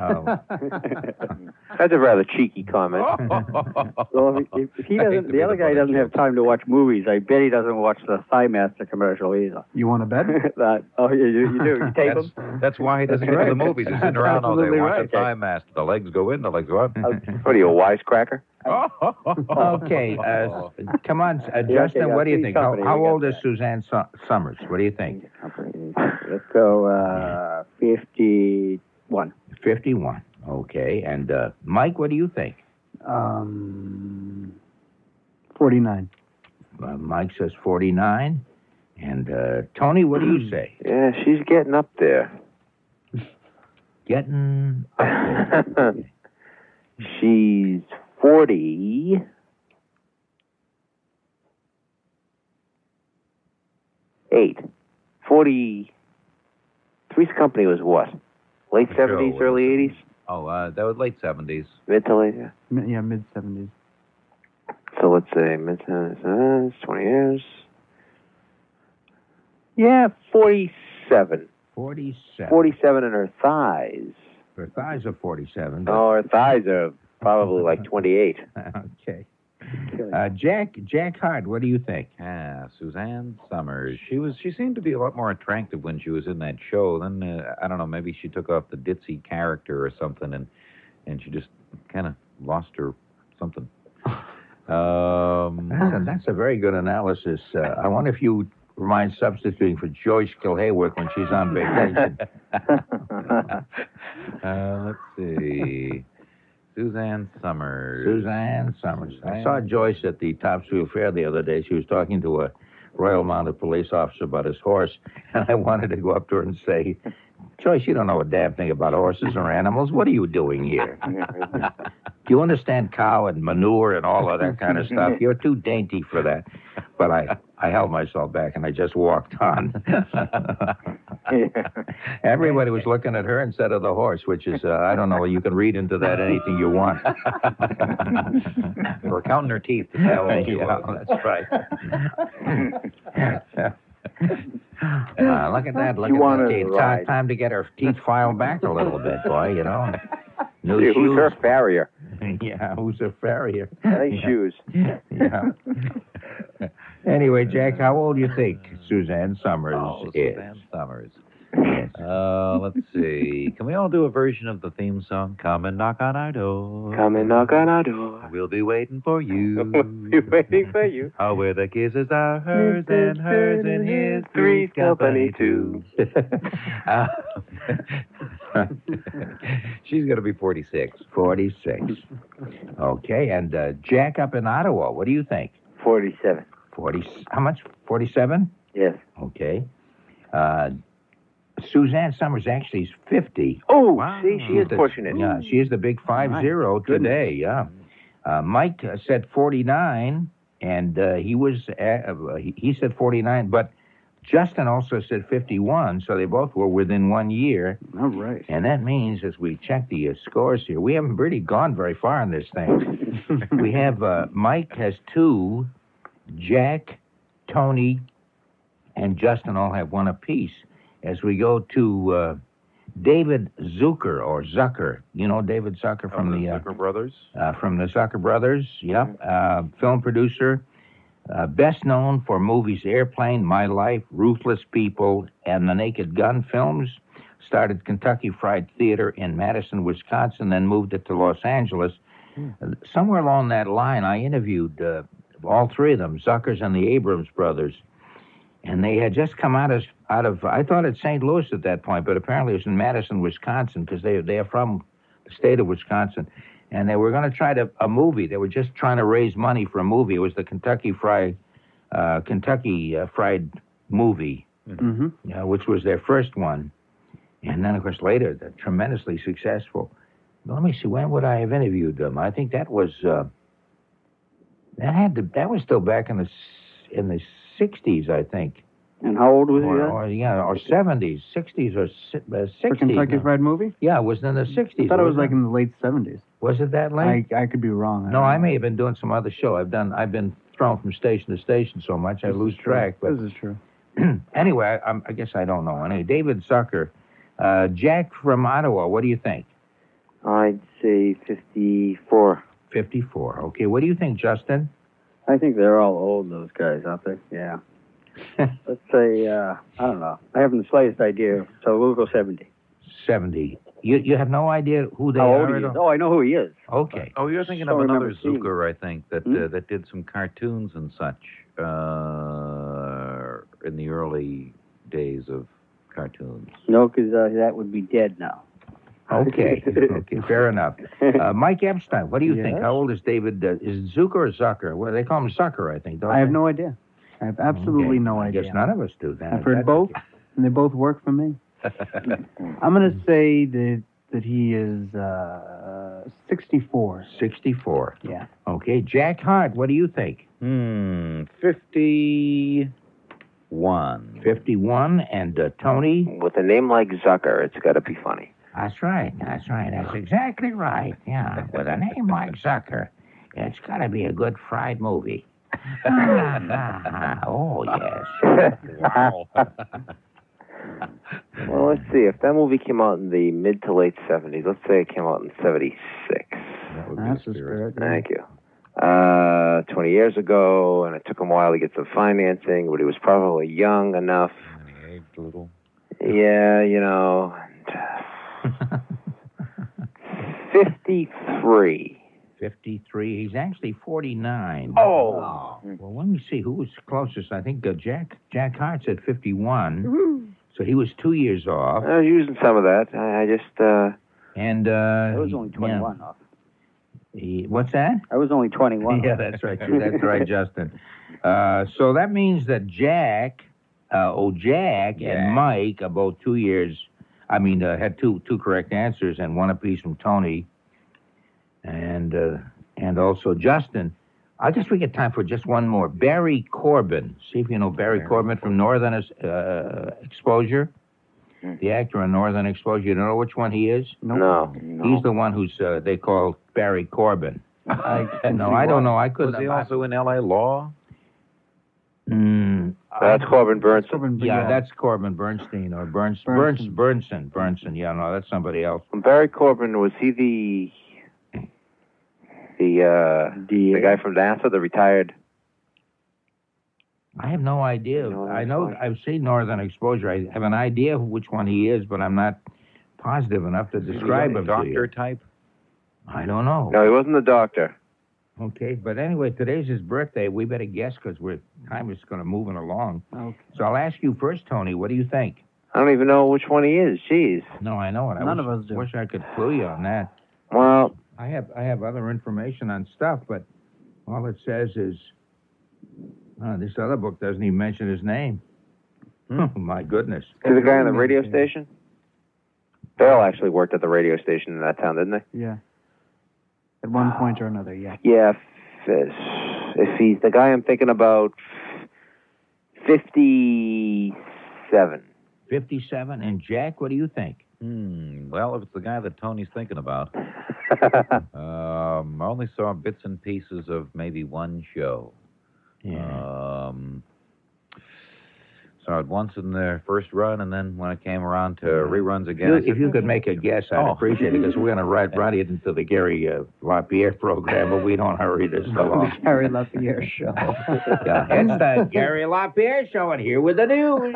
That's a rather cheeky comment. Well, if he doesn't, the other guy doesn't have time to watch movies. I bet he doesn't watch the Thigh Master commercial either. You want to bet? You do. You tape him? That's why he doesn't go to the movies. He's sitting around all day watching Thigh Master. The legs go in, the legs go out. What are you, a wisecracker? Okay, come on, Justin, what do you think? How old is Suzanne Summers? What do you think? Let's go 51. 51. Okay, and Mike, what do you think? 49. Mike says 49. And Tony, what do you say? Yeah, she's getting up there. Getting up there. She's 40. Three's Company was what? Late 70s, early 80s? Oh, that was late 70s. Mid to late, yeah. Yeah, mid-70s. So let's say mid-70s, 20 years. Yeah, 47. 47. 47 in her thighs. Her thighs are 47. Oh, her thighs are probably like 28. Okay. Jack Hart, what do you think? Suzanne Summers. She seemed to be a lot more attractive when she was in that show. Then I don't know, maybe she took off the ditzy character or something, and she just kind of lost her something. That's a very good analysis. I wonder if you mind substituting for Joyce Kilhayworth when she's on vacation. Let's see. Suzanne Summers. Suzanne Summers. I saw Joyce at the Topsfield Fair the other day. She was talking to a Royal Mounted Police officer about his horse, and I wanted to go up to her and say, Joyce, you don't know a damn thing about horses or animals. What are you doing here? Do you understand cow and manure and all of that kind of stuff? You're too dainty for that. But I held myself back, and I just walked on. Everybody was looking at her instead of the horse, which is, I don't know, you can read into that anything you want. We're counting her teeth to tell all you that's right. Look at that. Look at that teeth. Time to get her teeth filed back a little bit, boy, you know. New shoes. Who's her farrier? Yeah, who's her farrier? Nice shoes. Yeah. Anyway, Jack, how old do you think Suzanne Summers is? Suzanne Summers. Yes. Let's see. Can we all do a version of the theme song? Come and knock on our door. Come and knock on our door. We'll be waiting for you. We'll be waiting for you. Oh, where the kisses are hers and his, three's company too. She's going to be 46. 46. Okay, and Jack up in Ottawa, what do you think? 47. 40. How much? 47? Yes. Okay. Suzanne Summers actually is 50. Oh, wow. See, she is pushing it. Yeah, she is the big 50 today, yeah. Mike said 49, and he said 49, but Justin also said 51, so they both were within 1 year. All right. And that means, as we check the scores here, we haven't really gone very far in this thing. We have Mike has 2, Jack, Tony, and Justin all have 1 apiece. As we go to David Zucker, or Zucker. You know David Zucker from the Zucker Brothers? From the Zucker Brothers, yep. Film producer. Best known for movies Airplane, My Life, Ruthless People, and the Naked Gun films. Started Kentucky Fried Theater in Madison, Wisconsin, then moved it to Los Angeles. Somewhere along that line, I interviewed all 3 of them, Zuckers and the Abrams brothers. And they had just come out of I thought it's St. Louis at that point, but apparently it was in Madison, Wisconsin, because they are from the state of Wisconsin. And they were going to try a movie. They were just trying to raise money for a movie. It was the Kentucky Fried movie, which was their first one. And then, of course, later, they're tremendously successful. But let me see, when would I have interviewed them? I think that was that was still back in the 60s, I think. And how old was he then? Or 70s, 60s or 60s. For Kentucky Fried Movie? Yeah, it was in the 60s. I thought it was like in the late 70s. Was it that late? I could be wrong. No, I may have been doing some other show. I've been thrown from station to station so much I lose track. But this is true. Anyway, I guess I don't know. Anyway, David Zucker, Jack from Ottawa. What do you think? I'd say 54. 54. Okay. What do you think, Justin? I think they're all old, those guys, aren't they? Yeah. Let's say, I don't know. I haven't the slightest idea, so we'll go 70. 70. You have no idea who they How are? old he is? Oh, I know who he is. Okay. Oh, you're thinking of another Zucker, I think, that did some cartoons and such in the early days of cartoons. No, because that would be dead now. Okay. Okay, fair enough. Mike Epstein, what do you think? How old is David? Is it Zucker or Zucker? Well, they call him Zucker, I think, don't they? I have no idea. I have absolutely no idea. I guess none of us do then. I've heard both, and they both work for me. I'm going to say that he is 64. 64. Yeah. Okay, Jack Hart, what do you think? 51. 51, and Tony? With a name like Zucker, it's got to be funny. That's right. That's exactly right. Yeah, with a name like Zucker, it's got to be a good fried movie. Oh, yes. Wow. Well, let's see. If that movie came out in the mid to late 70s, let's say it came out in 76. That would That's be the spirit. Thank you. 20 years ago, and it took him a while to get some financing, but he was probably young enough. And he aged a little. Yeah, 53. 53. He's actually 49. Oh. Well, let me see. Who was closest? I think Jack Hart said 51. So he was 2 years off. I was using some of that. I just... And I was only 21 off. What's that? I was only 21. Yeah, that's right. That's right, Justin. So that means that Jack and Mike are both 2 years. I mean, had two correct answers and one apiece from Tony, and also Justin. I guess we get time for just one more. Barry Corbin. See if you know Barry Corbin from Northern Exposure. The actor in Northern Exposure. You don't know which one he is? No. He's the one who's they call Barry Corbin. I don't know. I couldn't. Was he also in L.A. Law? That's Corbin Bernsen. Yeah, that's Corbin Bernstein or Bernsen. Yeah, no, that's somebody else. Barry Corbin, was he the guy from NASA, the retired? I have no idea. I know I've seen Northern Exposure. I have an idea of which one he is, but I'm not positive enough to describe him. Doctor type? I don't know. No, he wasn't the doctor. Okay, but anyway, today's his birthday. We better guess because time is going to move along. Okay. So I'll ask you first, Tony. What do you think? I don't even know which one he is. Jeez. No, I know it. None of us do. Wish I could clue you on that. Well, I have other information on stuff, but all it says is this other book doesn't even mention his name. Oh, my goodness. Is the guy on the radio station? Bill actually worked at the radio station in that town, didn't they? Yeah. At one point or another, yeah. Yeah, if he's the guy I'm thinking about, 57. 57? And Jack, what do you think? Well, if it's the guy that Tony's thinking about, I only saw bits and pieces of maybe one show. Yeah. Saw it once in the first run, and then when it came around to reruns again... If you could make a guess, I'd appreciate it, because we're going to run it into the Gary LaPierre program, but we don't hurry this along. The Gary LaPierre show. It's the Gary LaPierre show, and here with the news,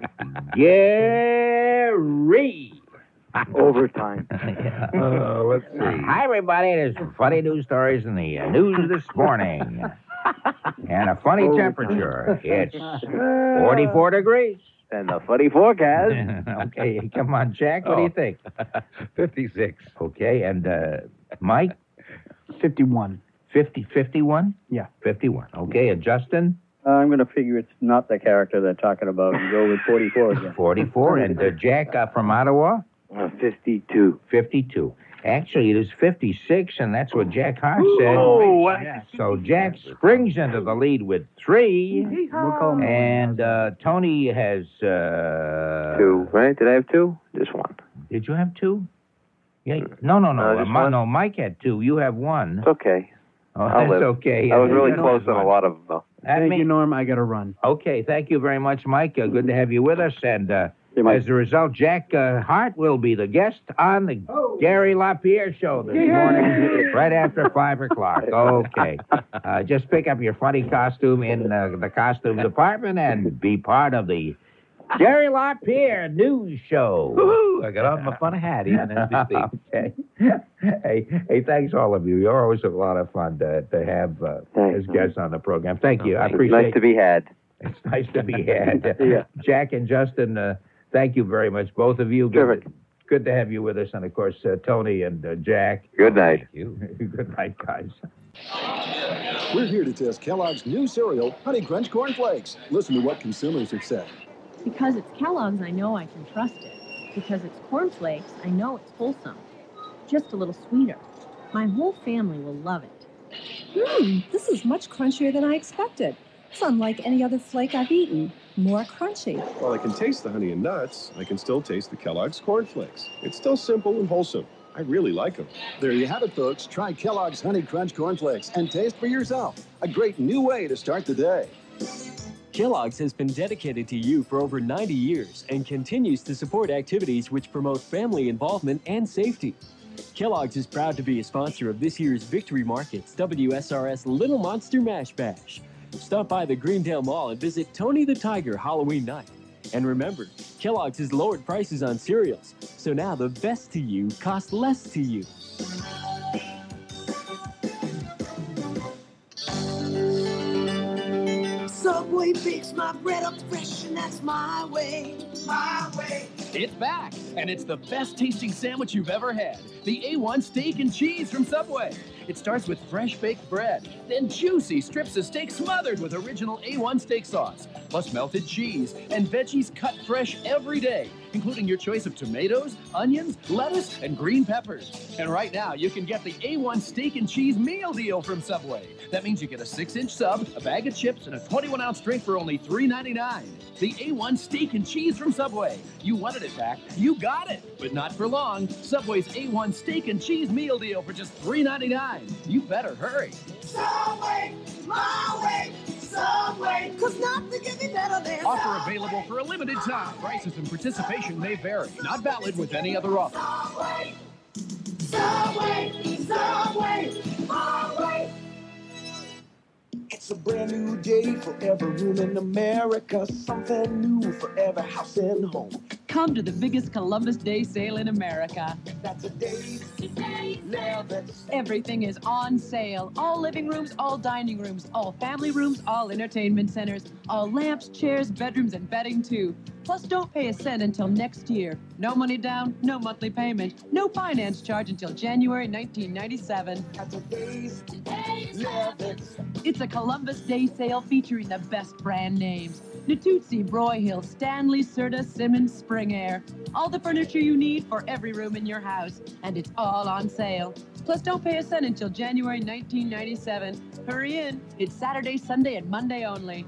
Gary. Overtime. Let's see. Hi, everybody. There's funny news stories in the news this morning. And a funny temperature. It's 44 degrees. And the funny forecast. Okay, come on, Jack. What do you think? 56. Okay, and Mike? 51. 51? Yeah. 51. Okay, and Justin? I'm going to figure it's not the character they're talking about and go with 44 again. 44. And Jack from Ottawa? 52. 52. Actually, it is 56, and that's what Jack Hart said. Oh, what? So Jack springs into the lead with 3. And Tony has... 2, right? Did I have 2? Just 1. Did you have 2? Yeah. No. No, Mike had 2. You have 1. It's okay. Oh, that's okay. I was really close on a lot of them, though. Thank you, Norm. I got to run. Okay, thank you very much, Mike. Good to have you with us. And as a result, Jack Hart will be the guest on the Gary LaPierre show this morning, right after 5 o'clock. Okay. Just pick up your funny costume in the costume department and be part of the Gary LaPierre news show. Woo-hoo! I got on my funny hat even as we speak. Okay. Hey, thanks all of you. You're always a lot of fun to have as guests on the program. Thank you. I appreciate it. Nice to be had. It's nice to be had. Yeah. Jack and Justin, thank you very much, both of you. Good to have you with us. And, of course, Tony and Jack. Good night. Thank you. Good night, guys. We're here to test Kellogg's new cereal, Honey Crunch Corn Flakes. Listen to what consumers have said. Because it's Kellogg's, I know I can trust it. Because it's Corn Flakes, I know it's wholesome. Just a little sweeter. My whole family will love it. This is much crunchier than I expected. It's unlike any other flake I've eaten. More crunchy. While I can taste the honey and nuts, I can still taste the Kellogg's Corn Flakes. It's still simple and wholesome. I really like them. There you have it, folks. Try Kellogg's Honey Crunch Corn Flakes and taste for yourself. A great new way to start the day. Kellogg's has been dedicated to you for over 90 years and continues to support activities which promote family involvement and safety. Kellogg's is proud to be a sponsor of this year's Victory Market's WSRS Little Monster Mash Bash. Stop by the Greendale Mall and visit Tony the Tiger Halloween night. And remember, Kellogg's has lowered prices on cereals, so now the best to you costs less to you. Subway bakes my bread up fresh, and that's my way. My way. It's back, and it's the best tasting sandwich you've ever had. The A1 Steak and Cheese from Subway. It starts with fresh baked bread, then juicy strips of steak smothered with original A1 steak sauce, plus melted cheese and veggies cut fresh every day, including your choice of tomatoes, onions, lettuce, and green peppers. And right now, you can get the A1 Steak and Cheese meal deal from Subway. That means you get a 6-inch sub, a bag of chips, and a 21-ounce drink for only $3.99. The A1 Steak and Cheese from Subway. You wanted it back, you got it, but not for long. Subway's A1 Steak and Cheese meal deal for just $3.99. You better hurry. Subway, my way. Subway, 'cause nothing can be better than Offer available for a limited time. Prices and participation may vary. Not valid with any other offer. Subway, Subway, Subway, my way. It's a brand new day for every room in America. Something new for every house and home. Come to the biggest Columbus Day sale in America. That's a Dave's Levis. Everything is on sale. All living rooms, all dining rooms, all family rooms, all entertainment centers, all lamps, chairs, bedrooms, and bedding too. Plus, don't pay a cent until next year. No money down, no monthly payment, no finance charge until January 1997. That's a Dave's Levis. It's a Columbus Day sale featuring the best brand names. Natuzzi, Broyhill, Stanley, Serta, Simmons, Spring Air. All the furniture you need for every room in your house. And it's all on sale. Plus, don't pay a cent until January 1997. Hurry in. It's Saturday, Sunday, and Monday only.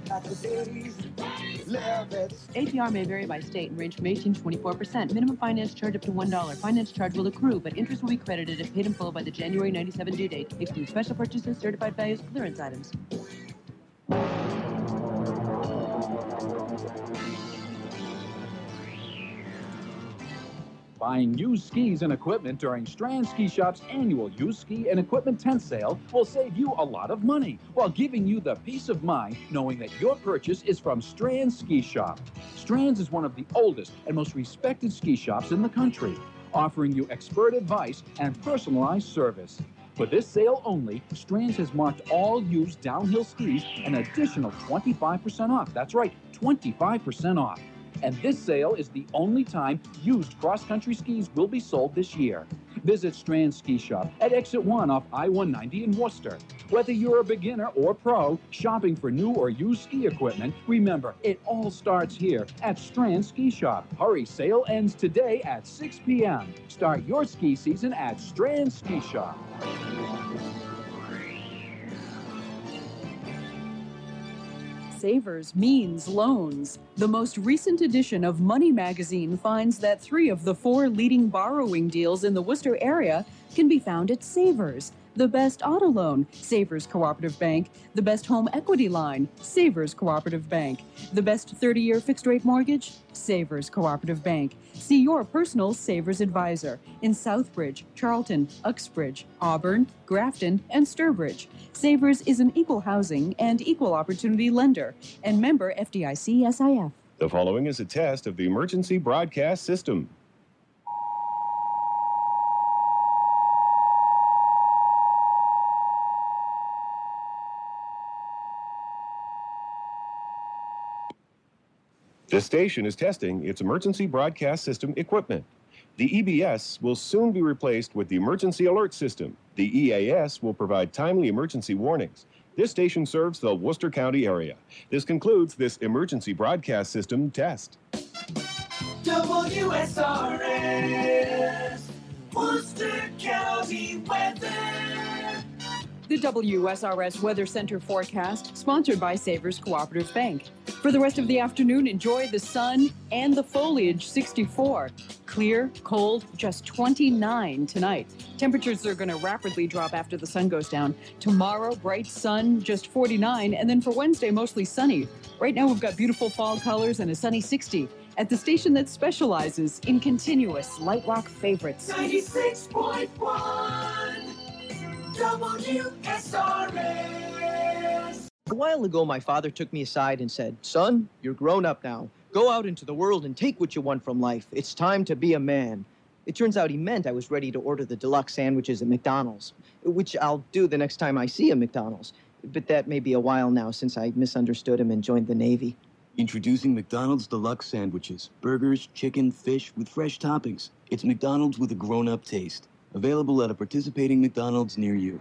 APR may vary by state and range from 18 to 24%. Minimum finance charge up to $1. Finance charge will accrue, but interest will be credited if paid in full by the January 97 due date. Excludes special purchases, certified values, clearance items. Buying used skis and equipment during Strand Ski Shop's annual used ski and equipment tent sale will save you a lot of money while giving you the peace of mind knowing that your purchase is from Strand Ski Shop. Strands is one of the oldest and most respected ski shops in the country, offering you expert advice and personalized service. For this sale only, Strands has marked all used downhill skis an additional 25% off. That's right, 25% off. And this sale is the only time used cross-country skis will be sold this year. Visit Strand Ski Shop at Exit 1 off I-190 in Worcester. Whether you're a beginner or pro shopping for new or used ski equipment, remember, it all starts here at Strand Ski Shop. Hurry, sale ends today at 6 p.m. Start your ski season at Strand Ski Shop. Savers means loans. The most recent edition of Money Magazine finds that 3 of the 4 leading borrowing deals in the Worcester area can be found at Savers. The best auto loan, Savers Cooperative Bank. The best home equity line, Savers Cooperative Bank. The best 30-year fixed-rate mortgage, Savers Cooperative Bank. See your personal Savers advisor in Southbridge, Charlton, Uxbridge, Auburn, Grafton, and Sturbridge. Savers is an equal housing and equal opportunity lender and member FDIC-SIF. The following is a test of the emergency broadcast system. This station is testing its emergency broadcast system equipment. The EBS will soon be replaced with the emergency alert system. The EAS will provide timely emergency warnings. This station serves the Worcester County area. This concludes this emergency broadcast system test. WSRS, Worcester County weather. The WSRS Weather Center forecast, sponsored by Savers Cooperative Bank. For the rest of the afternoon, enjoy the sun and the foliage, 64. Clear, cold, just 29 tonight. Temperatures are going to rapidly drop after the sun goes down. Tomorrow, bright sun, just 49. And then for Wednesday, mostly sunny. Right now, we've got beautiful fall colors and a sunny 60 at the station that specializes in continuous light rock favorites. 96.1 WSRS. A while ago, my father took me aside and said, "Son, you're grown up now. Go out into the world and take what you want from life. It's time to be a man." It turns out he meant I was ready to order the deluxe sandwiches at McDonald's, which I'll do the next time I see a McDonald's. but that may be a while now since I misunderstood him and joined the Navy. Introducing McDonald's Deluxe Sandwiches. Burgers, chicken, fish with fresh toppings. It's McDonald's with a grown-up taste. Available at a participating McDonald's near you.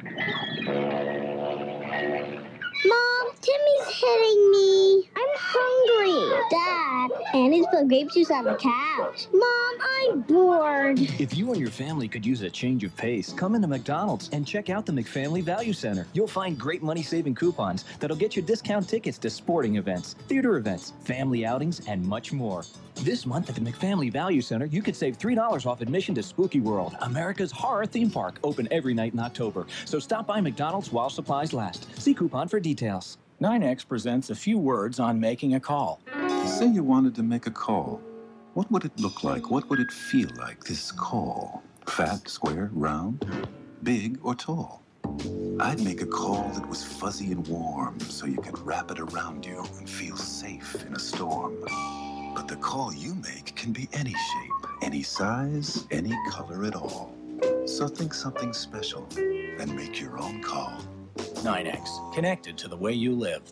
Mom, Timmy's hitting me. I'm hungry. Dad, Annie's put grape juice on the couch. Mom, I'm bored. If you and your family could use a change of pace, come into McDonald's and check out the McFamily Value Center. You'll find great money-saving coupons that'll get you discount tickets to sporting events, theater events, family outings, and much more. This month at the McFamily Value Center, you could save $3 off admission to Spooky World, America's horror theme park, open every night in October. So stop by McDonald's while supplies last. See coupon for details. 9X presents a few words on making a call. Say you wanted to make a call. What would it look like? What would it feel like, this call? Fat, square, round, big, or tall? I'd make a call that was fuzzy and warm so you could wrap it around you and feel safe in a storm. But the call you make can be any shape, any size, any color at all. So think something special and make your own call. 9X, connected to the way you live.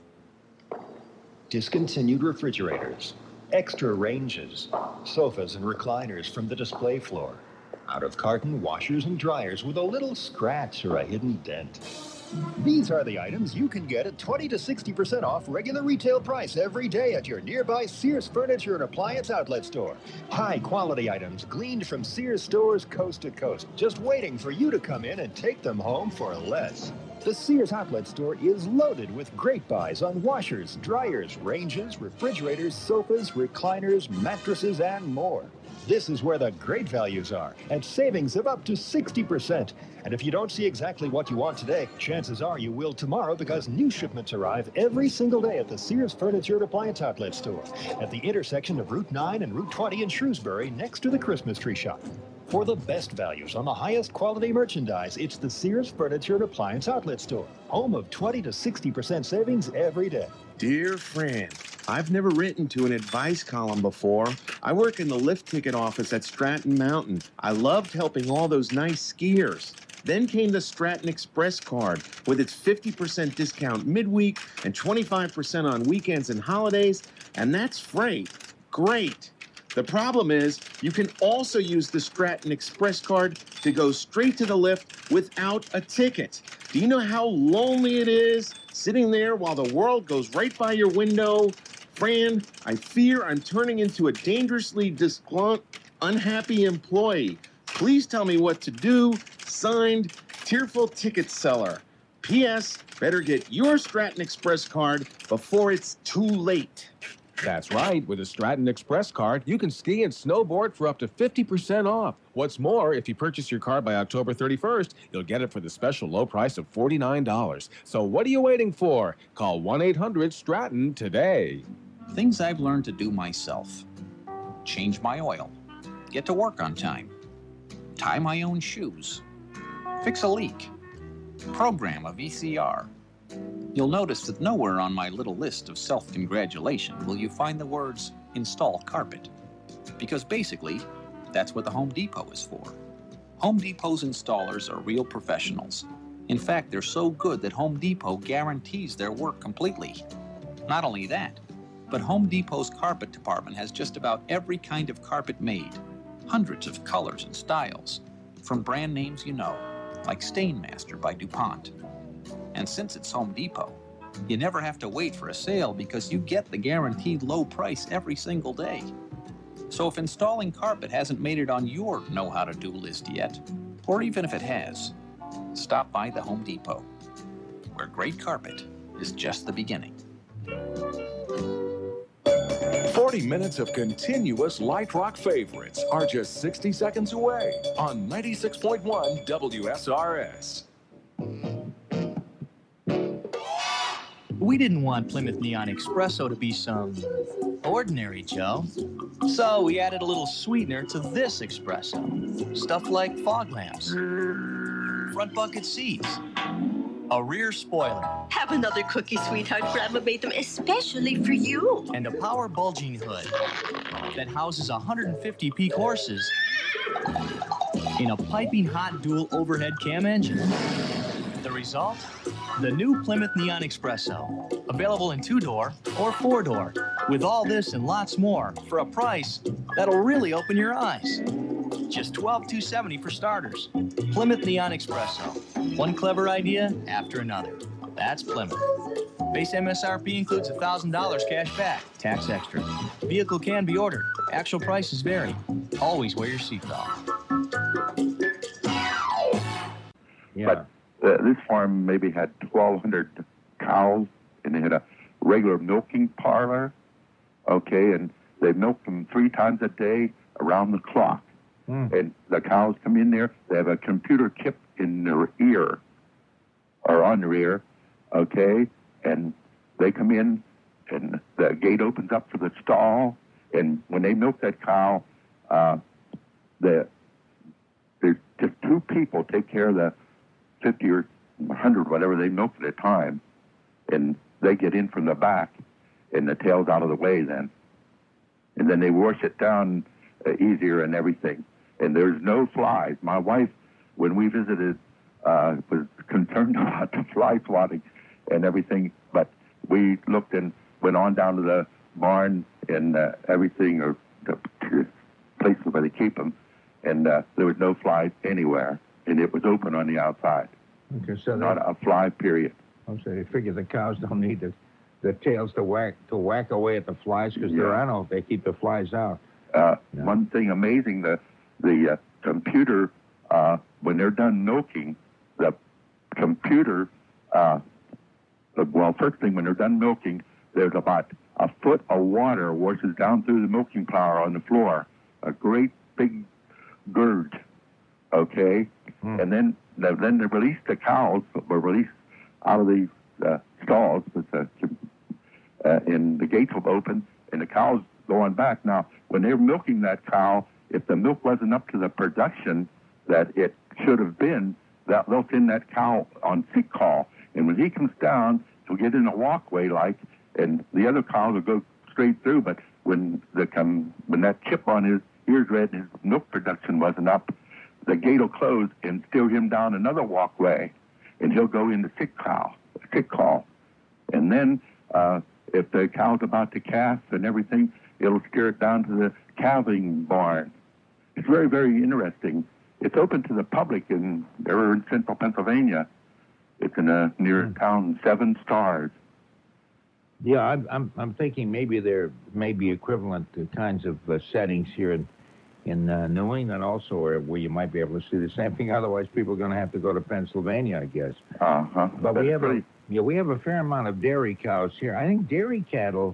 Discontinued refrigerators, extra ranges, sofas and recliners from the display floor, out of carton washers and dryers with a little scratch or a hidden dent. These are the items you can get at 20 to 60% off regular retail price every day at your nearby Sears Furniture and Appliance Outlet store. High-quality items gleaned from Sears stores coast to coast, just waiting for you to come in and take them home for less. The Sears Outlet store is loaded with great buys on washers, dryers, ranges, refrigerators, sofas, recliners, mattresses, and more. This is where the great values are, at savings of up to 60%. And if you don't see exactly what you want today, chances are you will tomorrow, because new shipments arrive every single day at the Sears Furniture and Appliance Outlet store at the intersection of Route 9 and Route 20 in Shrewsbury, next to the Christmas tree shop. For the best values on the highest quality merchandise, it's the Sears Furniture and Appliance Outlet store, home of 20 to 60% savings every day. Dear friend, I've never written to an advice column before. I work in the lift ticket office at Stratton Mountain. I loved helping all those nice skiers. Then came the Stratton Express card with its 50% discount midweek and 25% on weekends and holidays, and that's freight. Great. The problem is, you can also use the Stratton Express card to go straight to the lift without a ticket. Do you know how lonely it is sitting there while the world goes right by your window? Fran, I fear I'm turning into a dangerously unhappy employee. Please tell me what to do. Signed, Tearful Ticket Seller. P.S. Better get your Stratton Express card before it's too late. That's right. With a Stratton Express card, you can ski and snowboard for up to 50% off. What's more, if you purchase your card by October 31st, you'll get it for the special low price of $49. So what are you waiting for? Call 1-800-STRATTON today. Things I've learned to do myself. Change my oil. Get to work on time. Tie my own shoes. Fix a leak. Program a VCR. You'll notice that nowhere on my little list of self-congratulation will you find the words, install carpet. Because basically, that's what the Home Depot is for. Home Depot's installers are real professionals. In fact, they're so good that Home Depot guarantees their work completely. Not only that, but Home Depot's carpet department has just about every kind of carpet made. Hundreds of colors and styles. From brand names you know, like Stainmaster by DuPont. And since it's Home Depot, you never have to wait for a sale because you get the guaranteed low price every single day. So if installing carpet hasn't made it on your know-how-to-do list yet, or even if it has, stop by the Home Depot, where great carpet is just the beginning. 40 minutes of continuous light rock favorites are just 60 seconds away on 96.1 WSRS. We didn't want Plymouth Neon Espresso to be some ordinary Joe. So we added a little sweetener to this espresso. Stuff like fog lamps, front bucket seats, a rear spoiler. Have another cookie, sweetheart. Grandma made them especially for you. And a power bulging hood that houses 150 peak horses in a piping hot dual overhead cam engine. The result? The new Plymouth Neon Espresso. Available in 2-door or 4-door. With all this and lots more for a price that'll really open your eyes. Just $12,270 for starters. Plymouth Neon Espresso. One clever idea after another. That's Plymouth. Base MSRP includes $1,000 cash back. Tax extra. Vehicle can be ordered. Actual prices vary. Always wear your seatbelt. But this farm maybe had 1,200 cows, and they had a regular milking parlor, okay, and they milked them 3 times a day around the clock. And the cows come in there, they have a computer chip in their ear, or on their ear, okay, and they come in, and the gate opens up for the stall, and when they milk that cow, there's just 2 people take care of the 50 or 100, whatever they milk at a time, and they get in from the back, and the tail's out of the way then. And then they wash it down easier and everything. And there's no flies. My wife, when we visited, was concerned about the fly swatting and everything, but we looked and went on down to the barn and everything, or the places where they keep them, and there was no flies anywhere. And it was open on the outside. Okay, so not a fly period. So they figure the cows don't need the tails to whack away at the flies because they're animals. They keep the flies out. One thing amazing, the computer, when they're done milking, the computer, well, first thing, when they're done milking, there's about a foot of water washes down through the milking flour on the floor. A great big gird, okay? And then they release the cows, were released out of the stalls, and the gates will open, and the cows go on back. Now, when they're milking that cow, if the milk wasn't up to the production that it should have been, they'll send that cow on sick call. And when he comes down, he'll get in a walkway and the other cows will go straight through. But when that chip on his ears red and his milk production wasn't up, the gate will close and steer him down another walkway, and he'll go into sick call. And then if the cow's about to calve and everything, it'll steer it down to the calving barn. It's very, very interesting. It's open to the public in central Pennsylvania. It's in a near town, 7 Stars. Yeah, I'm thinking maybe there may be equivalent to kinds of settings here in New England also, where you might be able to see the same thing. Otherwise, people are going to have to go to Pennsylvania, I guess. But we have a fair amount of dairy cows here. I think dairy cattle,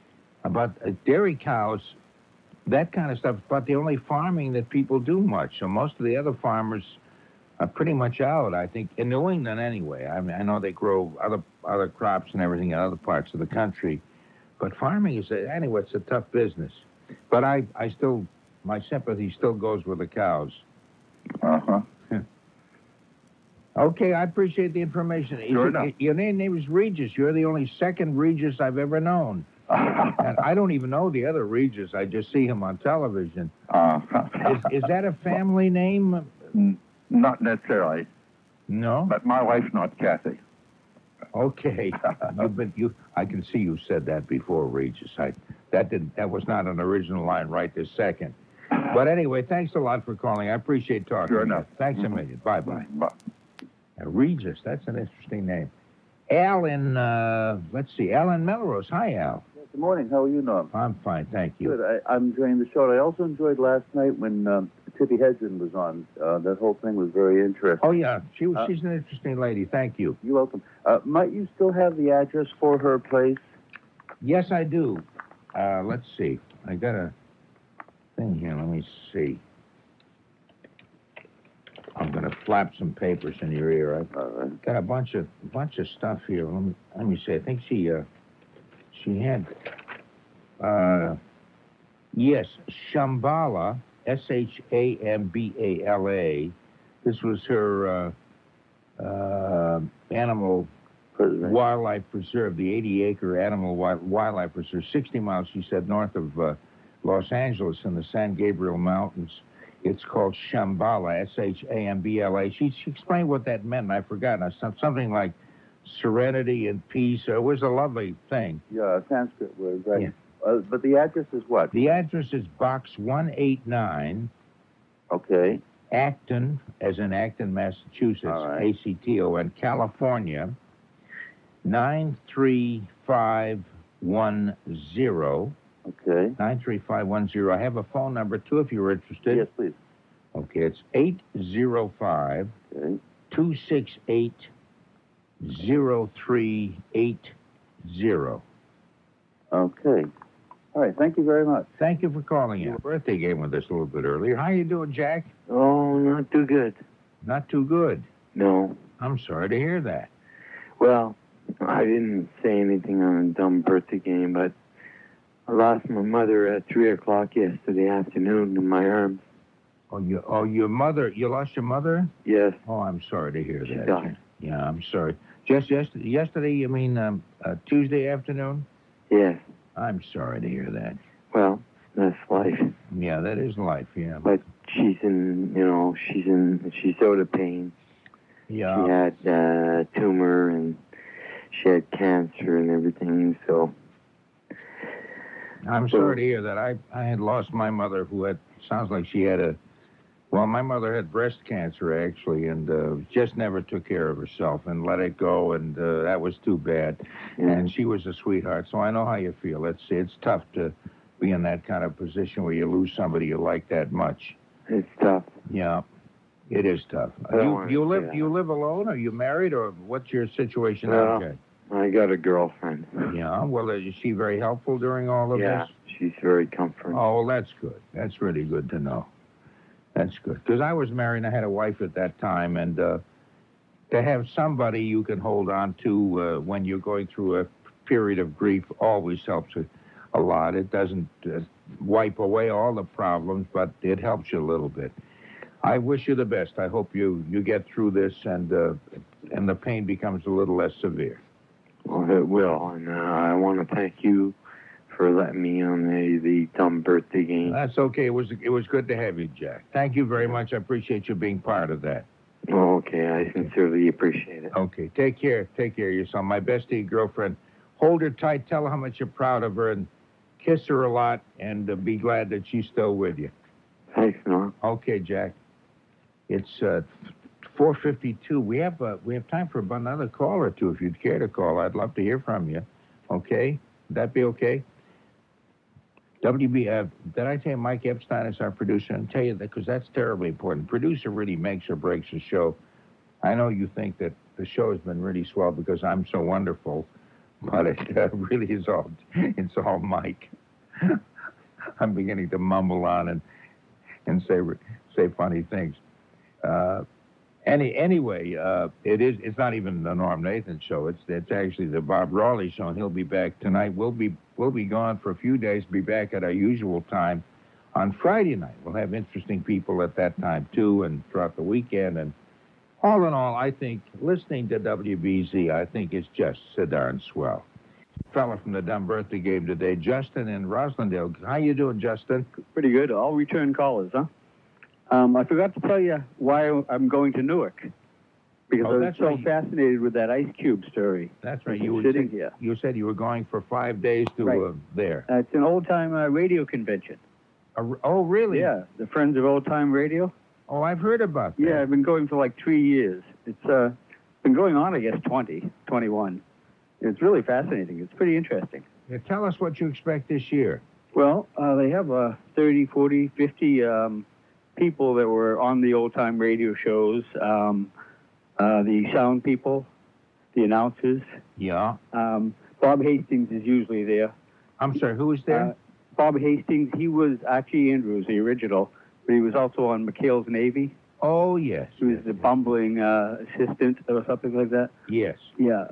dairy cows, that kind of stuff, is about the only farming that people do much. So most of the other farmers are pretty much out, I think, in New England anyway. I mean, I know they grow other crops and everything in other parts of the country, but farming is, anyway, it's a tough business. But my sympathy still goes with the cows. Okay, I appreciate the information. Sure enough. Your name is Regis. You're the only second Regis I've ever known. And I don't even know the other Regis. I just see him on television. Is that a family name? Not necessarily. No? But my wife's not Kathy. Okay. I can see you said that before, Regis. That was not an original line right this second. But anyway, thanks a lot for calling. I appreciate talking. Sure enough. Thanks a million. Bye-bye. Bye. Regis, that's an interesting name. Al in, Al in Melrose. Hi, Al. Good morning. How are you, Norm? I'm fine, thank you. Good. I'm enjoying the show. I also enjoyed last night when Tippi Hedren was on. That whole thing was very interesting. Oh, yeah. She's an interesting lady. Thank you. You're welcome. Might you still have the address for her place? Yes, I do. Let's see. I got a thing here. Let me see. I'm going to flap some papers in your ear. I've got a bunch of stuff here. Let me see. I think she had, yes, Shambhala, Shambala. This was her animal wildlife preserve, the 80-acre animal wildlife preserve, 60 miles, she said, north of Los Angeles in the San Gabriel Mountains. It's called Shambhala, Shambla. She explained what that meant, and I forgot. Something like serenity and peace. It was a lovely thing. Yeah, a Sanskrit word, right? Yeah. But the address is what? The address is Box 189. Okay. Acton, as in Acton, Massachusetts, All right. Acton, California, 93510. Okay. 93510. I have a phone number, too, if you're interested. Yes, please. Okay, it's 805 268 0380. Okay. All right, thank you very much. Thank you for calling in. Birthday game with us a little bit earlier. How you doing, Jack? Oh, not too good. Not too good? No. I'm sorry to hear that. Well, I didn't say anything on a dumb birthday game, but I lost my mother at 3 o'clock yesterday afternoon in my arms. Your mother, you lost your mother? Yes. Oh, I'm sorry to hear She that. died. Yeah, I'm sorry. Just yesterday, you mean Tuesday afternoon? Yes. I'm sorry to hear that. Well, that's life. Yeah, that is life, yeah. But she's out of pain. Yeah. She had a tumor and she had cancer and everything, so. I'm sorry to hear that. I had lost my mother sounds like she had my mother had breast cancer, actually, and just never took care of herself and let it go, and that was too bad. Yeah. And she was a sweetheart, so I know how you feel. It's tough to be in that kind of position where you lose somebody you like that much. It's tough. Yeah, it is tough. You live alone? Are you married, or what's your situation now, Jack? I got a girlfriend. Yeah, well, is she very helpful during all of this? Yeah, she's very comforting. Oh, well, that's good. That's really good to know. That's good. Because I was married and I had a wife at that time, and to have somebody you can hold on to when you're going through a period of grief always helps a lot. It doesn't wipe away all the problems, but it helps you a little bit. I wish you the best. I hope you get through this and the pain becomes a little less severe. Well, it will, and I want to thank you for letting me on the dumb birthday game. That's okay. It was good to have you, Jack. Thank you very much. I appreciate you being part of that. Oh, okay. I sincerely appreciate it. Okay. Take care. Take care of yourself. My best to your girlfriend. Hold her tight. Tell her how much you're proud of her, and kiss her a lot, and be glad that she's still with you. Thanks, Norm. Okay, Jack. It's 4:52. We have time for another call or two if you'd care to call. I'd love to hear from you. Okay? Would that be okay? WB, did I tell you Mike Epstein is our producer? I'll tell you that because that's terribly important. Producer really makes or breaks a show. I know you think that the show has been really swell because I'm so wonderful, but it really is it's all Mike. I'm beginning to mumble on and say funny things. Anyway, it's not even the Norm Nathan show. It's actually the Bob Rawley show, and he'll be back tonight. We'll be gone for a few days. Be back at our usual time on Friday night. We'll have interesting people at that time too, and throughout the weekend. And all in all, I think listening to WBZ, I think is just so darn swell. Fella from the dumb birthday game today, Justin in Roslindale. How you doing, Justin? Pretty good. All return callers, huh? I forgot to tell you why I'm going to Newark. Because I was so fascinated with that Ice Cube story. That's right. You were sitting here. You said you were going for 5 days to there. It's an old-time radio convention. Oh, really? Yeah, the Friends of Old Time Radio. Oh, I've heard about that. Yeah, I've been going for like 3 years. It's been going on, I guess, 21. It's really fascinating. It's pretty interesting. Yeah, tell us what you expect this year. Well, they have 30, 40, 50 people that were on the old-time radio shows. The sound people, the announcers. Yeah. Bob Hastings is usually there. I'm sorry, who was there? Bob Hastings, he was Archie Andrews, the original, but he was also on McHale's Navy. Oh, yes. He was the bumbling assistant or something like that. Yes. Yeah.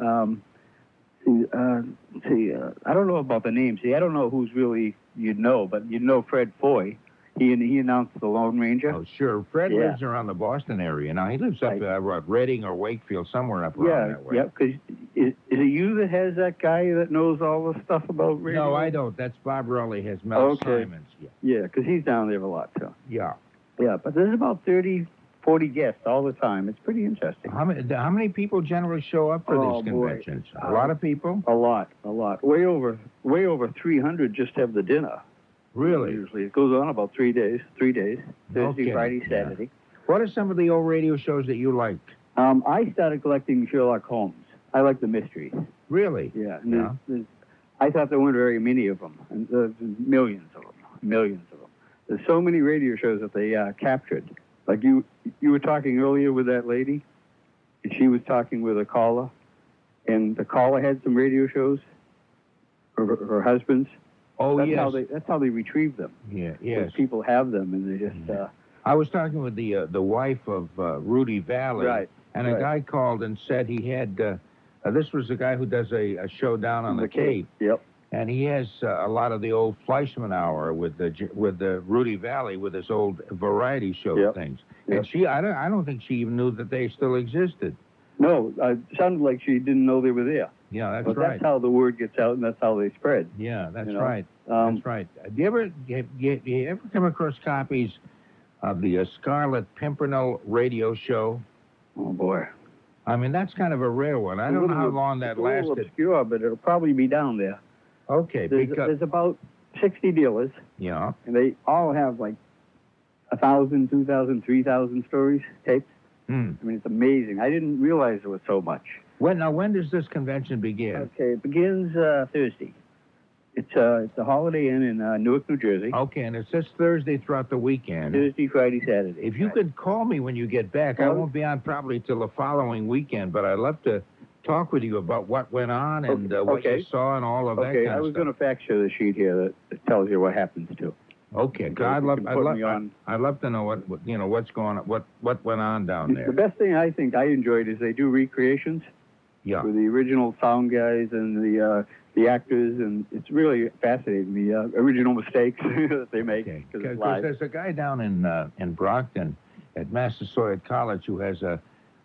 I don't know about the names. I don't know who's really you'd know, but you'd know Fred Foy. He announced the Lone Ranger. Oh, sure. Fred lives around the Boston area. Now, he lives up at Reading or Wakefield, somewhere up around that way. Yeah, because is it you that has that guy that knows all the stuff about radio? No, I don't. That's Bob Rowley has Mel Simons. Yeah, because he's down there a lot, too. Yeah. Yeah, but there's about 30, 40 guests all the time. It's pretty interesting. How many people generally show up for these conventions? A lot of people? A lot. Way over 300 just have the dinner. Really? Usually. It goes on about 3 days. Thursday, Okay. Friday, Saturday. What are some of the old radio shows that you like? I started collecting Sherlock Holmes. I like the mysteries. Really? Yeah. And I thought there weren't very many of them. And there's millions of them. There's so many radio shows that they captured. Like you were talking earlier with that lady, and she was talking with a caller, and the caller had some radio shows, her husband's. Oh, that's yes. That's how they retrieve them. Yeah, yes. When people have them, and they just... I was talking with the wife of Rudy Valley, Right, and a guy called and said he had... this was a guy who does a show down on the Cape. Yep. And he has a lot of the old Fleischman Hour with the Rudy Valley with his old variety show things. And I don't think she even knew that they still existed. No, it sounded like she didn't know they were there. Yeah, that's but right. That's how the word gets out, and that's how they spread. Yeah, that's you know? right. That's right. Do you ever come across copies of the Scarlet Pimpernel radio show? Oh boy. I mean, that's kind of a rare one. I don't know how long that it's a little lasted. Obscure, but it'll probably be down there. Okay, There's about 60 dealers. Yeah. And they all have like 1,000, 2,000, 3,000 stories, tapes. I mean, it's amazing. I didn't realize there was so much. When does this convention begin? Okay, it begins Thursday. It's a Holiday Inn in Newark, New Jersey. Okay, and it's this Thursday throughout the weekend. Thursday, Friday, Saturday. If you could call me when you get back, I won't be on probably till the following weekend, but I'd love to talk with you about what went on and what you saw and all of that kind of stuff. Okay, I was going to fax you the sheet here that tells you what happens too. Okay, I'd love to know what's going on, what went on down there. The best thing I think I enjoyed is they do recreations. Yeah. With the original sound guys and the actors, and it's really fascinating, the original mistakes that they make. Because there's a guy down in Brockton at Massasoit College who has a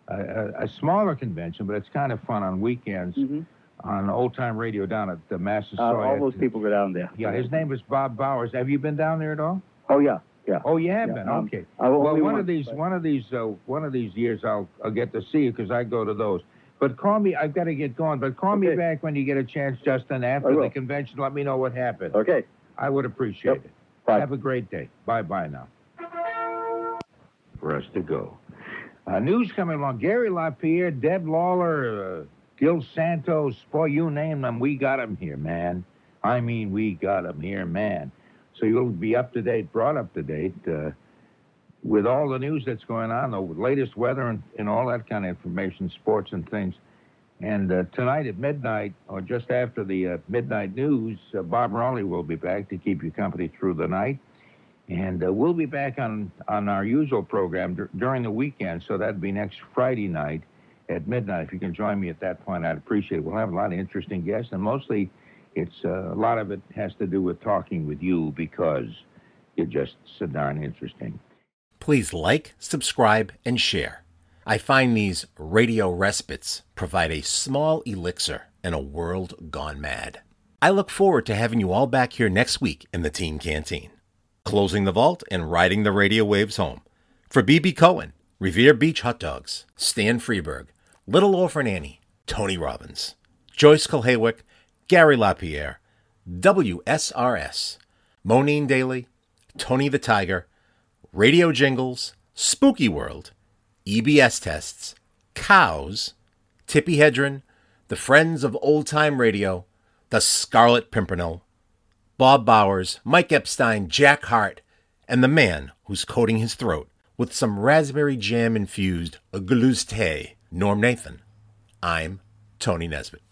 smaller convention, but it's kind of fun on weekends on old-time radio down at the Massasoit. All those people go down there. Yeah, his name is Bob Bowers. Have you been down there at all? Oh, yeah. Oh, you have been? Okay. Well, one of these years I'll get to see you because I go to those. But call me. I've got to get going. But call me back when you get a chance, Justin, after the convention. Let me know what happened. Okay. I would appreciate it. Bye. Have a great day. Bye-bye now. For us to go. News coming along. Gary LaPierre, Deb Lawler, Gil Santos. Boy, you name them. We got them here, man. I mean, we got them here, man. So you'll be up to date, brought up to date, with all the news that's going on, the latest weather and all that kind of information, sports and things. And tonight at midnight, or just after the midnight news, Bob Raleigh will be back to keep you company through the night. And we'll be back on our usual program during the weekend, so that'd be next Friday night at midnight. If you can join me at that point, I'd appreciate it. We'll have a lot of interesting guests, and mostly it's a lot of it has to do with talking with you because you're just so darn interesting. Please like, subscribe, and share. I find these radio respites provide a small elixir in a world gone mad. I look forward to having you all back here next week in the Teen Canteen. Closing the vault and riding the radio waves home. For B.B. Cohen, Revere Beach Hot Dogs, Stan Freeberg, Little Orphan Annie, Tony Robbins, Joyce Kulhawick, Gary LaPierre, WSRS, Monine Daly, Tony the Tiger, Radio Jingles, Spooky World, EBS Tests, Cows, Tippi Hedren, the Friends of Old Time Radio, the Scarlet Pimpernel, Bob Bowers, Mike Epstein, Jack Hart, and the man who's coating his throat with some raspberry jam-infused gluten, Norm Nathan. I'm Tony Nesbitt.